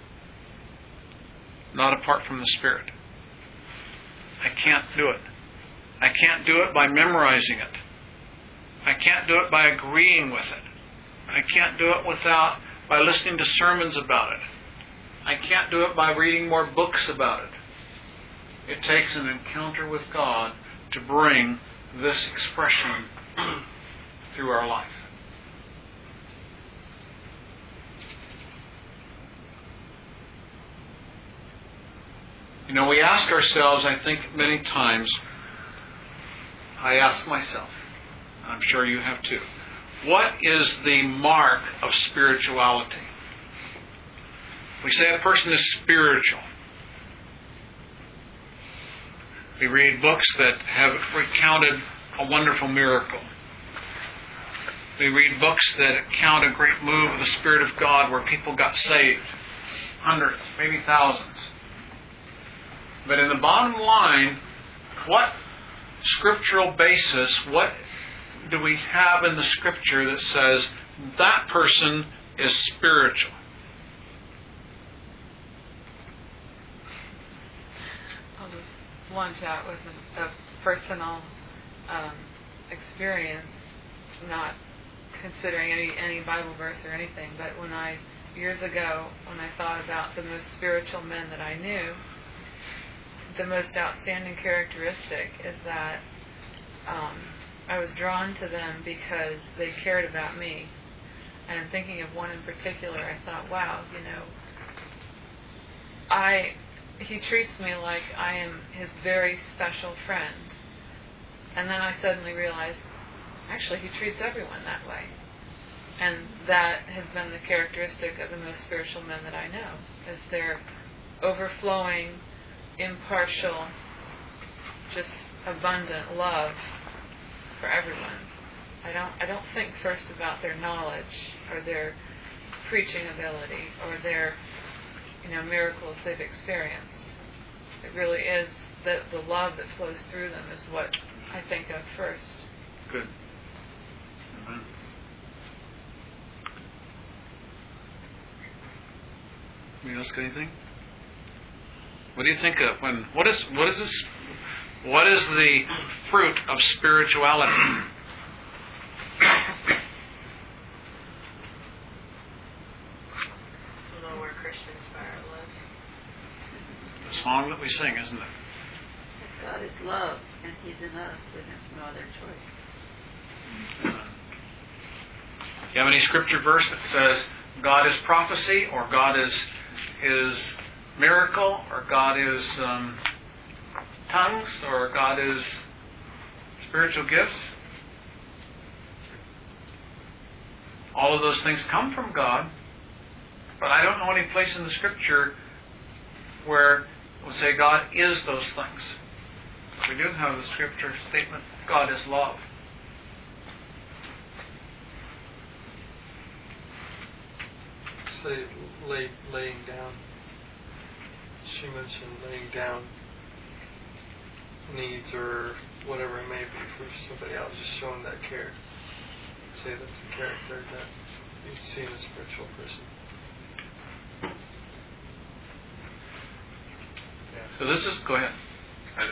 Not apart from the Spirit. I can't do it. I can't do it by memorizing it. I can't do it by agreeing with it. I can't do it by listening to sermons about it. I can't do it by reading more books about it. It takes an encounter with God to bring this expression through our life. We ask ourselves, I think many times, I ask myself, I'm sure you have too, what is the mark of spirituality? We say a person is spiritual. We read books that have recounted a wonderful miracle. We read books that account a great move of the Spirit of God where people got saved. Hundreds, maybe thousands. But in the bottom line, what scriptural basis, what do we have in the Scripture that says that person is spiritual? I'll just launch out with a personal experience, not considering any Bible verse or anything, but years ago, when I thought about the most spiritual men that I knew, the most outstanding characteristic is that I was drawn to them because they cared about me. And thinking of one in particular, I thought, wow, he treats me like I am his very special friend. And then I suddenly realized, actually, he treats everyone that way. And that has been the characteristic of the most spiritual men that I know, is their overflowing, impartial, just abundant love for everyone. I don't think first about their knowledge or their preaching ability or their miracles they've experienced. It really is the love that flows through them is what I think of first. Good. Amen. Anybody else got anything? What do you think of what is the fruit of spirituality? Know where Christians fire live. The song that we sing, isn't it? God is love, and He's enough. We have no other choice. You have any scripture verse that says God is prophecy, or God is miracle, or God is tongues, or God is spiritual gifts? All of those things come from God, but I don't know any place in the Scripture where it will say God is those things. We do have the Scripture statement, God is love. Say laying down. She mentioned laying down needs or whatever it may be for somebody else, just showing that care. Say that's the character that you see in a spiritual person. Yeah. So this is, go ahead. I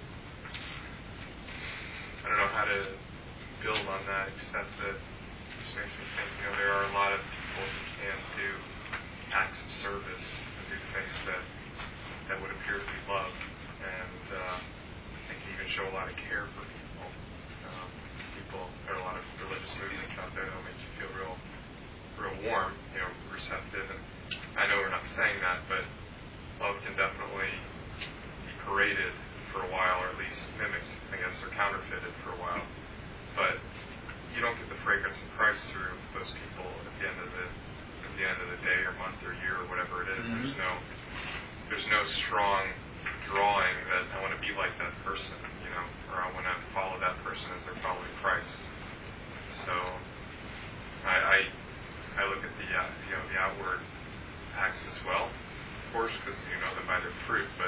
don't know how to build on that, except that it just makes me think, there are a lot of people who can do acts of service and do things that would appear to be love, and they can even show a lot of care for people. There are a lot of religious movements out there that'll make you feel real warm, receptive. And I know we're not saying that, but love can definitely be paraded for a while, or at least mimicked, I guess, or counterfeited for a while. But you don't get the fragrance of Christ through those people at the end of the day or month or year or whatever it is. Mm-hmm. There's no strong drawing that I want to be like that person, or I want to follow that person as they're following Christ. So I look at the outward acts as well, of course, because you know them by their fruit. But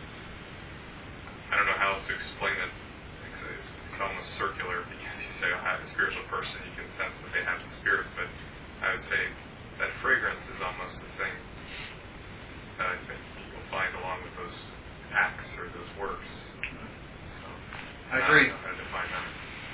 I don't know how else to explain it. It's almost circular, because you say, I have a spiritual person, you can sense that they have the Spirit. But I would say that fragrance is almost the thing that I think you'll find along with those acts or those works. So I agree. I don't know how to define that.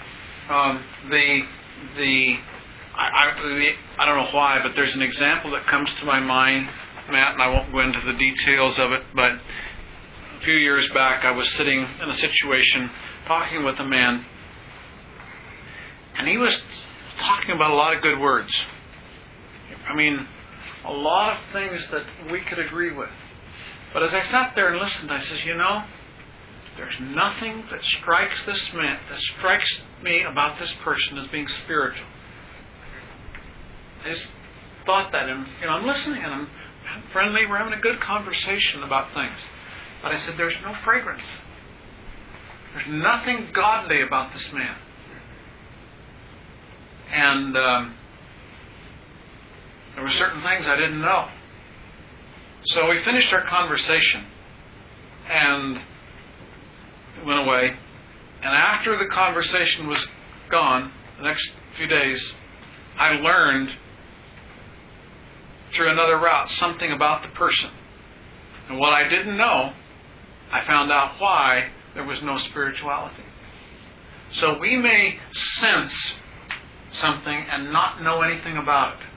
I don't know why, but there's an example that comes to my mind, Matt, and I won't go into the details of it, but a few years back I was sitting in a situation talking with a man, and he was talking about a lot of good words. I mean, a lot of things that we could agree with. But as I sat there and listened, I said, there's nothing that strikes me about this person as being spiritual. I just thought that, and I'm listening, and I'm friendly, we're having a good conversation about things. But I said, there's no fragrance. There's nothing godly about this man. And there were certain things I didn't know. So we finished our conversation and went away. And after the conversation was gone, the next few days, I learned through another route something about the person. And what I didn't know, I found out why there was no spirituality. So we may sense something and not know anything about it.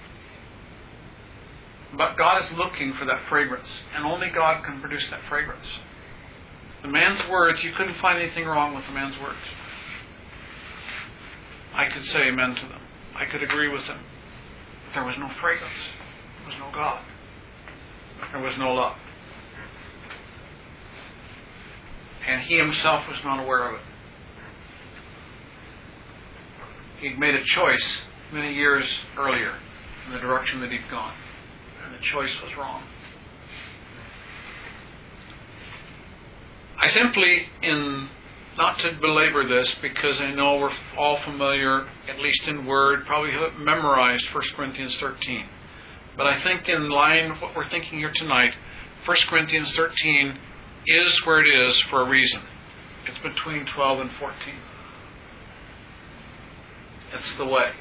But God is looking for that fragrance, and only God can produce that fragrance. The man's words, you couldn't find anything wrong with the man's words. I could say amen to them. I could agree with them. But there was no fragrance. There was no God. There was no love. And he himself was not aware of it. He'd made a choice many years earlier in the direction that he'd gone. And the choice was wrong. I simply, not to belabor this, because I know we're all familiar, at least in word, probably have memorized 1 Corinthians 13. But I think in line with what we're thinking here tonight, 1 Corinthians 13 is where it is for a reason. It's between 12 and 14. It's the way.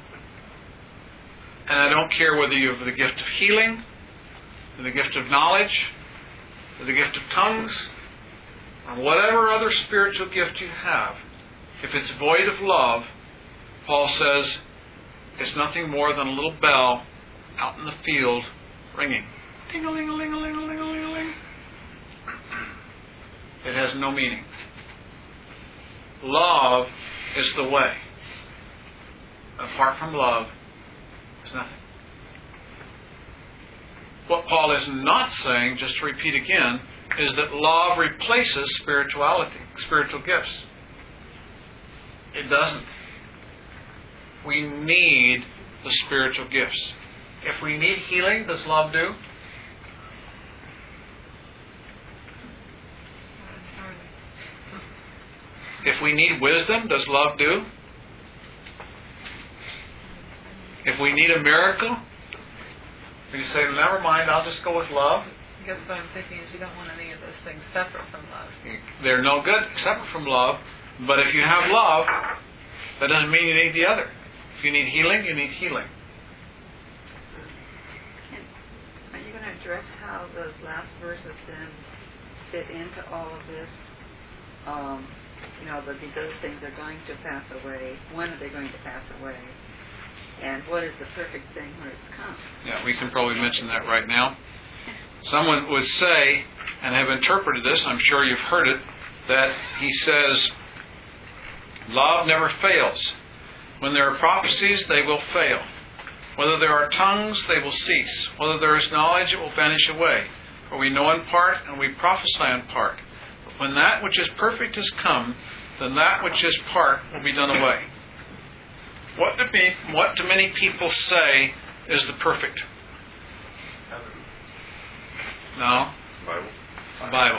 And I don't care whether you have the gift of healing, or the gift of knowledge, or the gift of tongues, or whatever other spiritual gift you have. If it's void of love, Paul says, it's nothing more than a little bell out in the field ringing. Ding-a-ling-a-ling-a-ling-a-ling-a-ling. It has no meaning. Love is the way. Apart from love, there's nothing. What Paul is not saying, just to repeat again, is that love replaces spirituality, spiritual gifts. It doesn't. We need the spiritual gifts. If we need healing, does love do? If we need wisdom, does love do? If we need a miracle, we say, never mind, I'll just go with love. I guess what I'm thinking is you don't want any of those things separate from love. They're no good separate from love. But if you have love, that doesn't mean you need the other. If you need healing, you need healing. Are you going to address how those last verses then fit into all of this? That these other things are going to pass away. When are they going to pass away? And what is the perfect thing when it's come? Yeah, we can probably mention that right now. Someone would say, and have interpreted this, I'm sure you've heard it, that he says, love never fails. When there are prophecies, they will fail. Whether there are tongues, they will cease. Whether there is knowledge, it will vanish away. For we know in part, and we prophesy in part. But when that which is perfect is come, then that which is part will be done away. What do many people say is the perfect? No? Bible. The Bible.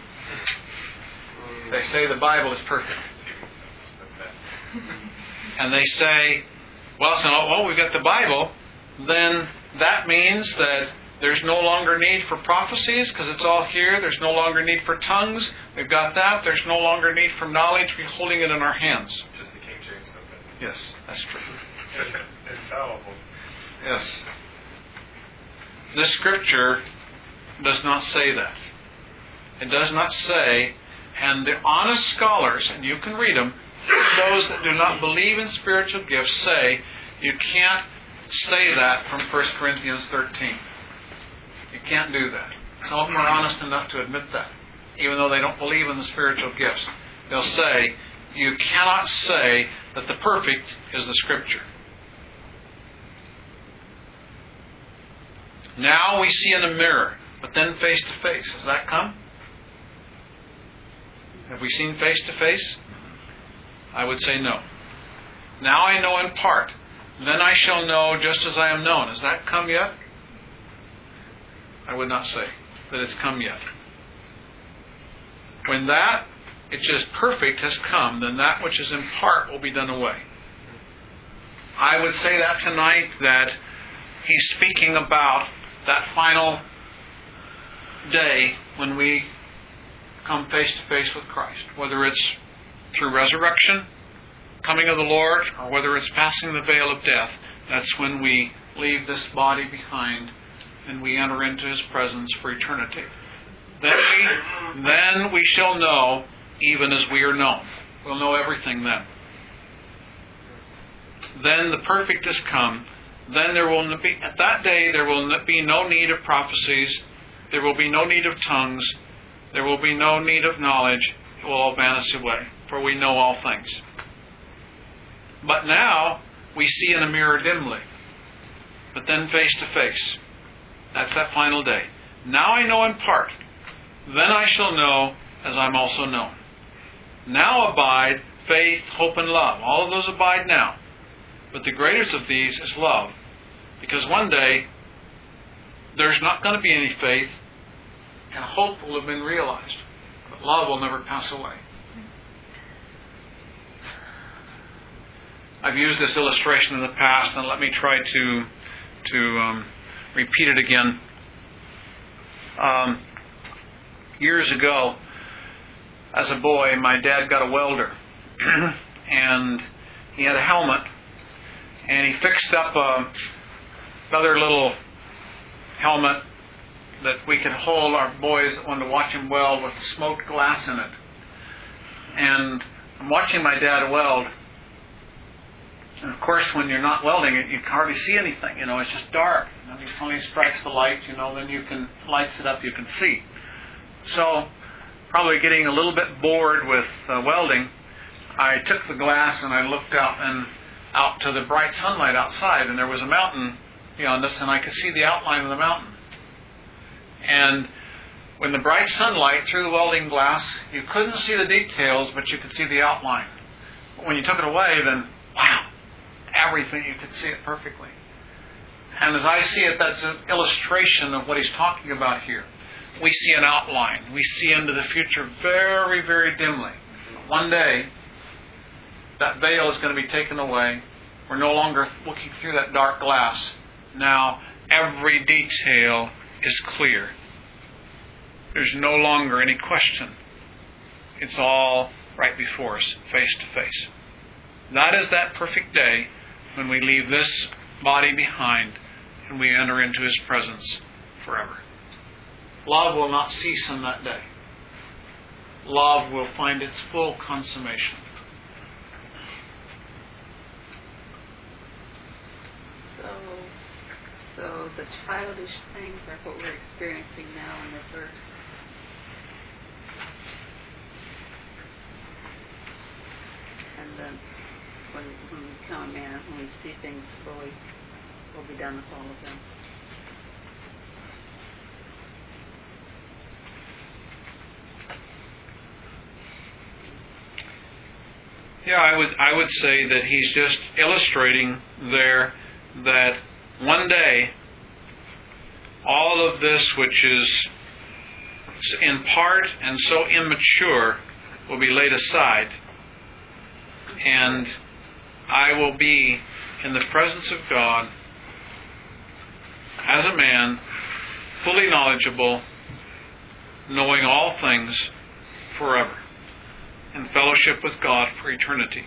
They say the Bible is perfect. That's bad. And they say, well, we've got the Bible, then that means that there's no longer need for prophecies because it's all here. There's no longer need for tongues. We've got that. There's no longer need for knowledge. We're holding it in our hands. Just the King James, though. Yes, that's true. Infallible. Yes. This scripture does not say that. It does not say, and the honest scholars, and you can read them, those that do not believe in spiritual gifts say, you can't say that from 1 Corinthians 13. You can't do that. Some of them are honest enough to admit that, even though they don't believe in the spiritual gifts. They'll say, you cannot say that the perfect is the Scripture. Now we see in a mirror, but then face to face. Has that come? Have we seen face to face? I would say no. Now I know in part. Then I shall know just as I am known. Has that come yet? I would not say that it's come yet. When that it says perfect has come, then that which is in part will be done away. I would say that tonight, that he's speaking about that final day when we come face to face with Christ, whether it's through resurrection, coming of the Lord, or whether it's passing the veil of death. That's when we leave this body behind and we enter into His presence for eternity. Then we shall know even as we are known. We'll know everything then. Then the perfect is come. Then there will be, at that day, there will be no need of prophecies. There will be no need of tongues. There will be no need of knowledge. It will all vanish away, for we know all things. But now we see in a mirror dimly, but then face to face. That's that final day. Now I know in part. Then I shall know as I'm also known. Now abide faith, hope, and love. All of those abide now. But the greatest of these is love. Because one day, there's not going to be any faith, and hope will have been realized. But love will never pass away. I've used this illustration in the past, and let me try to repeat it again. Years ago, as a boy, my dad got a welder, and he had a helmet, and he fixed up another little helmet that we could hold our boys that wanted to watch him weld with smoked glass in it. And I'm watching my dad weld, and of course when you're not welding it, you can hardly see anything, it's just dark. When he strikes the light, then you can, lights it up, you can see. So, probably getting a little bit bored with welding, I took the glass and I looked out to the bright sunlight outside, and there was a mountain beyond us, and I could see the outline of the mountain. And when the bright sunlight through the welding glass, you couldn't see the details, but you could see the outline. But when you took it away, then, wow, everything, you could see it perfectly. And as I see it, that's an illustration of what he's talking about here. We see an outline. We see into the future very, very dimly. One day, that veil is going to be taken away. We're no longer looking through that dark glass. Now, every detail is clear. There's no longer any question. It's all right before us, face to face. That is that perfect day when we leave this body behind and we enter into His presence forever. Love will not cease on that day. Love will find its full consummation. So the childish things are what we're experiencing now on this earth. And then when we become a man, when we see things fully, we'll be done with all of them. Yeah, I would say that he's just illustrating there that one day all of this which is in part and so immature will be laid aside, and I will be in the presence of God as a man, fully knowledgeable, knowing all things forever, in fellowship with God for eternity.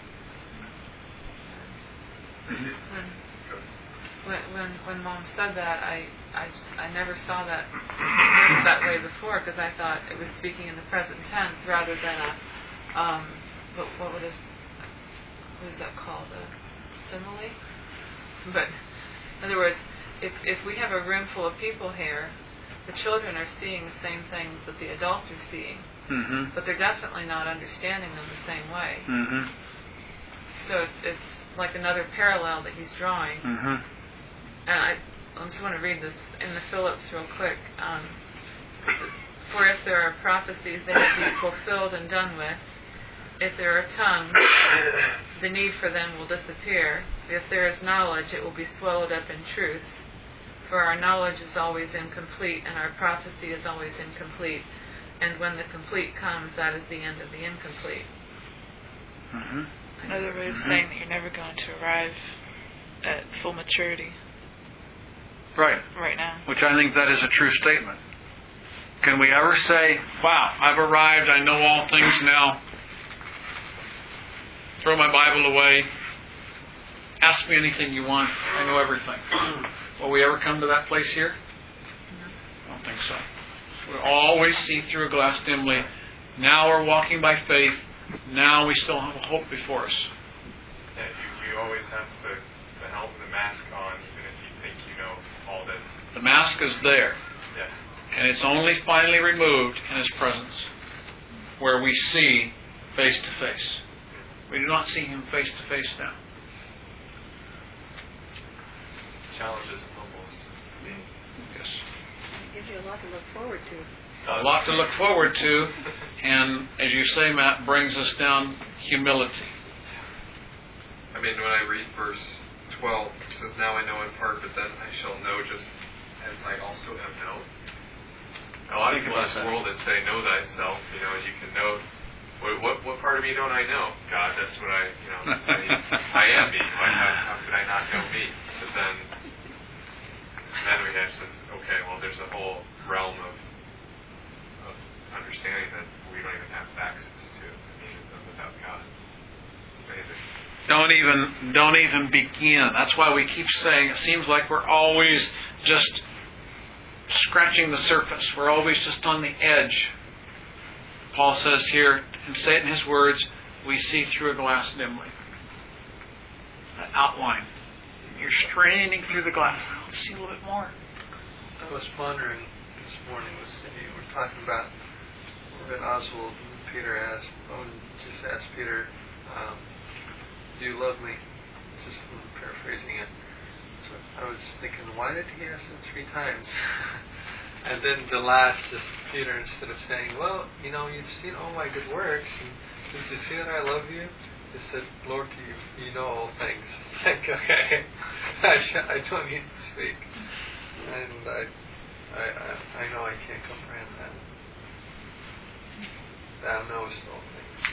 When Mom said that, I never saw that verse that way before, because I thought it was speaking in the present tense rather than a what is that called, a simile? But in other words, if we have a room full of people here, the children are seeing the same things that the adults are seeing, but they're definitely not understanding them the same way. So it's like another parallel that he's drawing. And I just want to read this in the Phillips real quick. For if there are prophecies, they will be fulfilled and done with. If there are tongues, the need for them will disappear. If there is knowledge, it will be swallowed up in truth. For our knowledge is always incomplete, and our prophecy is always incomplete. And when the complete comes, that is the end of the incomplete. Mm-hmm. Another way of saying that you're never going to arrive at full maturity Right. right now. Which I think that is a true statement. Can we ever say, wow, I've arrived, I know all things now, throw my Bible away, ask me anything you want, I know everything. Will we ever come to that place here? I don't think so. We always see through a glass dimly. Now we're walking by faith. Now we still have a hope before us. Yeah, you always have the helmet and the mask on, even if you think you know all this. The mask is there. Yeah. And it's only finally removed in His presence, where we see face to face. We do not see Him face to face now. Challenges and humbles me. Yes. It gives you a lot to look forward to. A lot to look forward to, and as you say, Matt, brings us down humility. I mean, when I read verse 12, it says, "Now I know in part, but then I shall know just as I also have known." A lot of people in this world that say, "Know thyself," and you can know. What part of me don't I know? God, that's what I am me. How could I not know me? But then we have says, okay, well, there's a whole realm of understanding that we don't even have access to. I mean, without God, it's amazing. Don't even begin. That's why we keep saying it seems like we're always just scratching the surface. We're always just on the edge. Paul says here, and say it in his words, we see through a glass dimly. That outline. You're straining through the glass. Let's see a little bit more. I was pondering this morning, you were talking about when Oswald and Peter asked, just asked Peter, do you love me? Just paraphrasing it. So I was thinking, why did he ask it 3 times? And then the last, just Peter, instead of saying, well, you've seen all my good works, and did you see that I love you? He said, Lord, you know all things. It's like, okay, I don't need to speak. And I know I can't comprehend that. Thou knowest all things.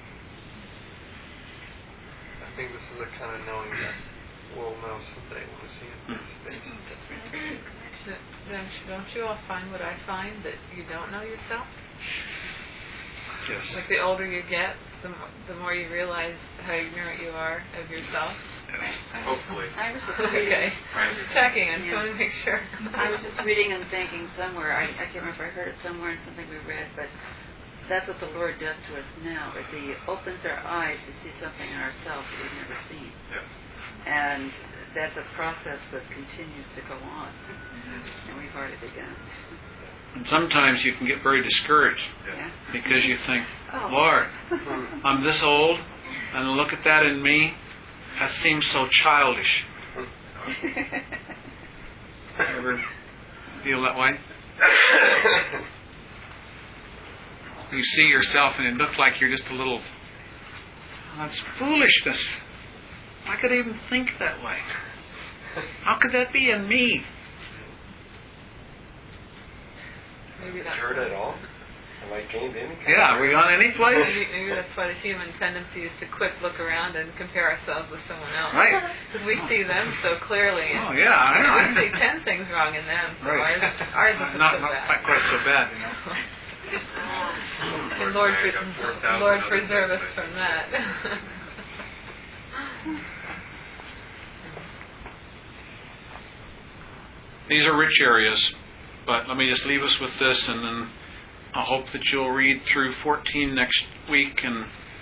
I think this is the kind of knowing that we'll know someday when we see Him face to face. Don't you all find what I find, that you don't know yourself? Yes. Like the older you get, the more you realize how ignorant you are of yourself. Hopefully. I was just Okay. I'm just checking. I just want to make sure. I was just reading and thinking somewhere, I can't remember if I heard it somewhere in something we read, but that's what the Lord does to us now, is He opens our eyes to see something in ourselves that we've never seen. Yes. And that's a process that continues to go on. And we've already begun. And sometimes you can get very discouraged Yeah. because you think, Lord, I'm this old, and look at that in me. That seems so childish. Ever feel that way? You see yourself and it looks like you're just a little... That's foolishness. I could even think that way. How could that be in me? Maybe that's Matured at all? Have I gained any kind Yeah, are we on any place? Maybe that's why the human tendency is to quick look around and compare ourselves with someone else. Right. Because we see them so clearly. Oh, yeah, I We see 10 things wrong in them. So Right. ours isn't Not so bad. quite so bad, And Lord preserve us from that. These are rich areas, but let me just leave us with this, and then I hope that you'll read through 14 next week and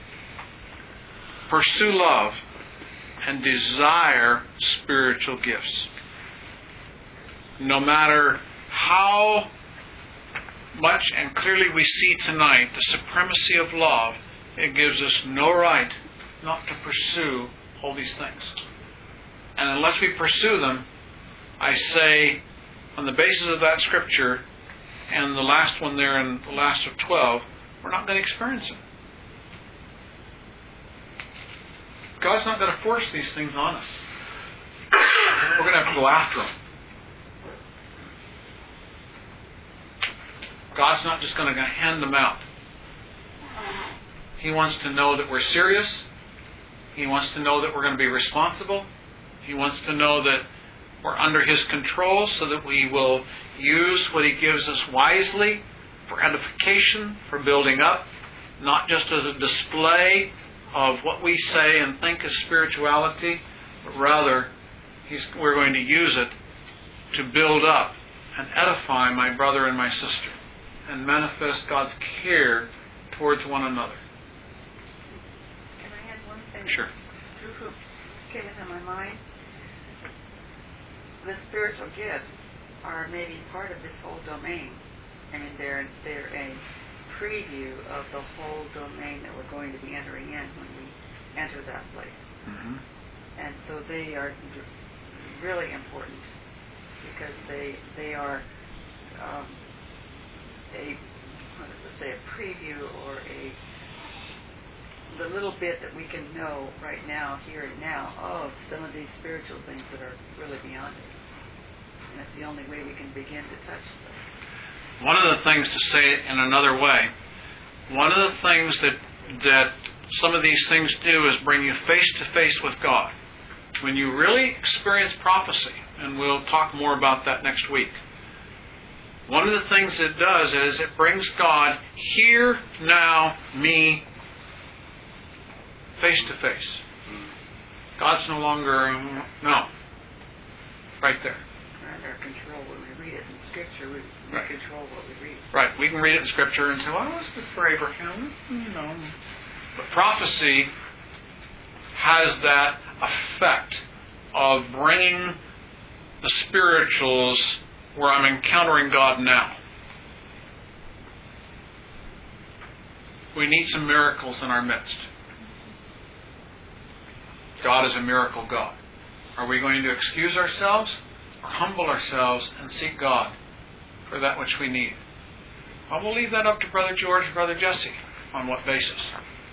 pursue love and desire spiritual gifts. No matter how much and clearly we see tonight the supremacy of love, it gives us no right not to pursue all these things. And unless we pursue them, I say, on the basis of that scripture and the last one there in the last of 12, we're not going to experience it. God's not going to force these things on us. We're going to have to go after them. God's not just going to hand them out. He wants to know that we're serious. He wants to know that we're going to be responsible. He wants to know that we're under His control so that we will use what He gives us wisely for edification, for building up, not just as a display of what we say and think is spirituality, but rather we're going to use it to build up and edify my brother and my sister and manifest God's care towards one another. Can I add one thing? Sure. Who came into my mind? The spiritual gifts are maybe part of this whole domain. I mean, they're a preview of the whole domain that we're going to be entering in when we enter that place. Mm-hmm. And so they are really important because they are a preview or the little bit that we can know right now, here and now, of some of these spiritual things that are really beyond us. And it's the only way we can begin to touch them. One of the things, to say it in another way, one of the things that some of these things do is bring you face to face with God. When you really experience prophecy, and we'll talk more about that next week, one of the things it does is it brings God here, now, me, face to face. God's no longer, no, right there. We're under control when we read it in Scripture. We Right. control what we read. Right, we can read it in Scripture and say, well, it was good for Abraham, But prophecy has that effect of bringing the spirituals where I'm encountering God now. We need some miracles in our midst. God is a miracle God. Are we going to excuse ourselves or humble ourselves and seek God for that which we need? Well, we'll leave that up to Brother George and Brother Jesse. On what basis?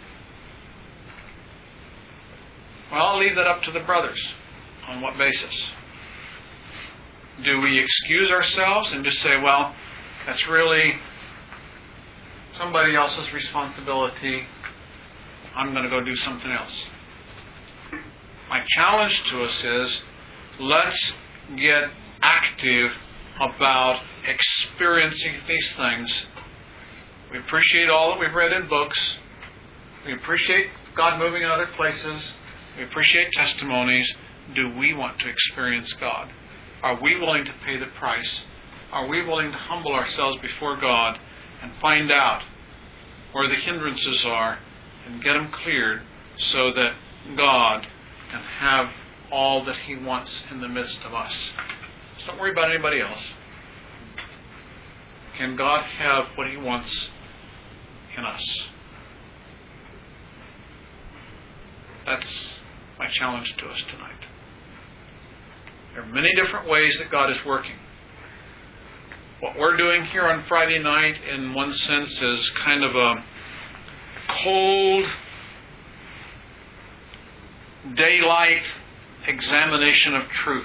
Well, I'll leave that up to the brothers. On what basis? Do we excuse ourselves and just say, well, that's really somebody else's responsibility. I'm going to go do something else. My challenge to us is, let's get active about experiencing these things. We appreciate all that we've read in books. We appreciate God moving in other places. We appreciate testimonies. Do we want to experience God? Are we willing to pay the price? Are we willing to humble ourselves before God and find out where the hindrances are and get them cleared so that God can have all that He wants in the midst of us? So don't worry about anybody else. Can God have what He wants in us? That's my challenge to us tonight. There are many different ways that God is working. What we're doing here on Friday night, in one sense, is kind of a cold, daylight examination of truth.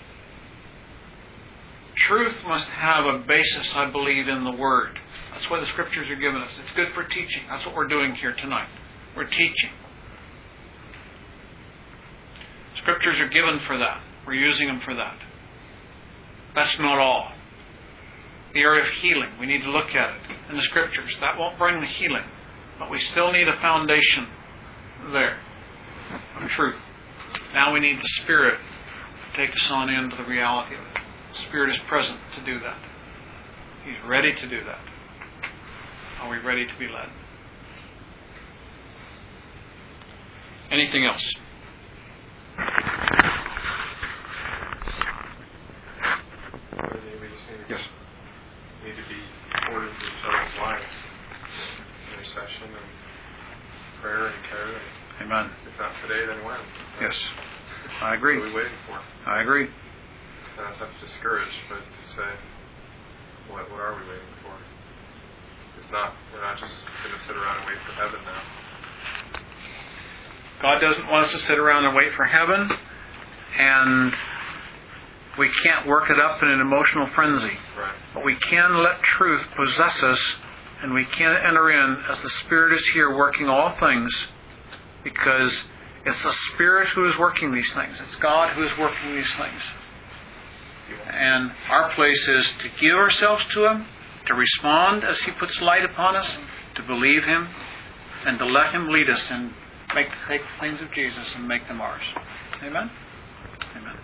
Truth must have a basis, I believe, in the Word. That's why the Scriptures are given us. It's good for teaching. That's what we're doing here tonight. We're teaching. Scriptures are given for that. We're using them for that. That's not all. The area of healing, we need to look at it in the Scriptures. That won't bring the healing, but we still need a foundation there of truth. Now we need the Spirit to take us on into the reality of it. The Spirit is present to do that. He's ready to do that. Are we ready to be led? Anything else? Yes. Need to be poured into each other's lives. Intercession and prayer and care. Amen. If not today, then when? Yes. I agree. What are we waiting for? I agree. Not to discourage, but to say, what are we waiting for? We're not just going to sit around and wait for heaven now. God doesn't want us to sit around and wait for heaven, and We can't work it up in an emotional frenzy. Right. But we can let truth possess us, and we can enter in as the Spirit is here working all things, because it's the Spirit who is working these things. It's God who is working these things. And our place is to give ourselves to Him, to respond as He puts light upon us, to believe Him, and to let Him lead us and take the things of Jesus and make them ours. Amen? Amen.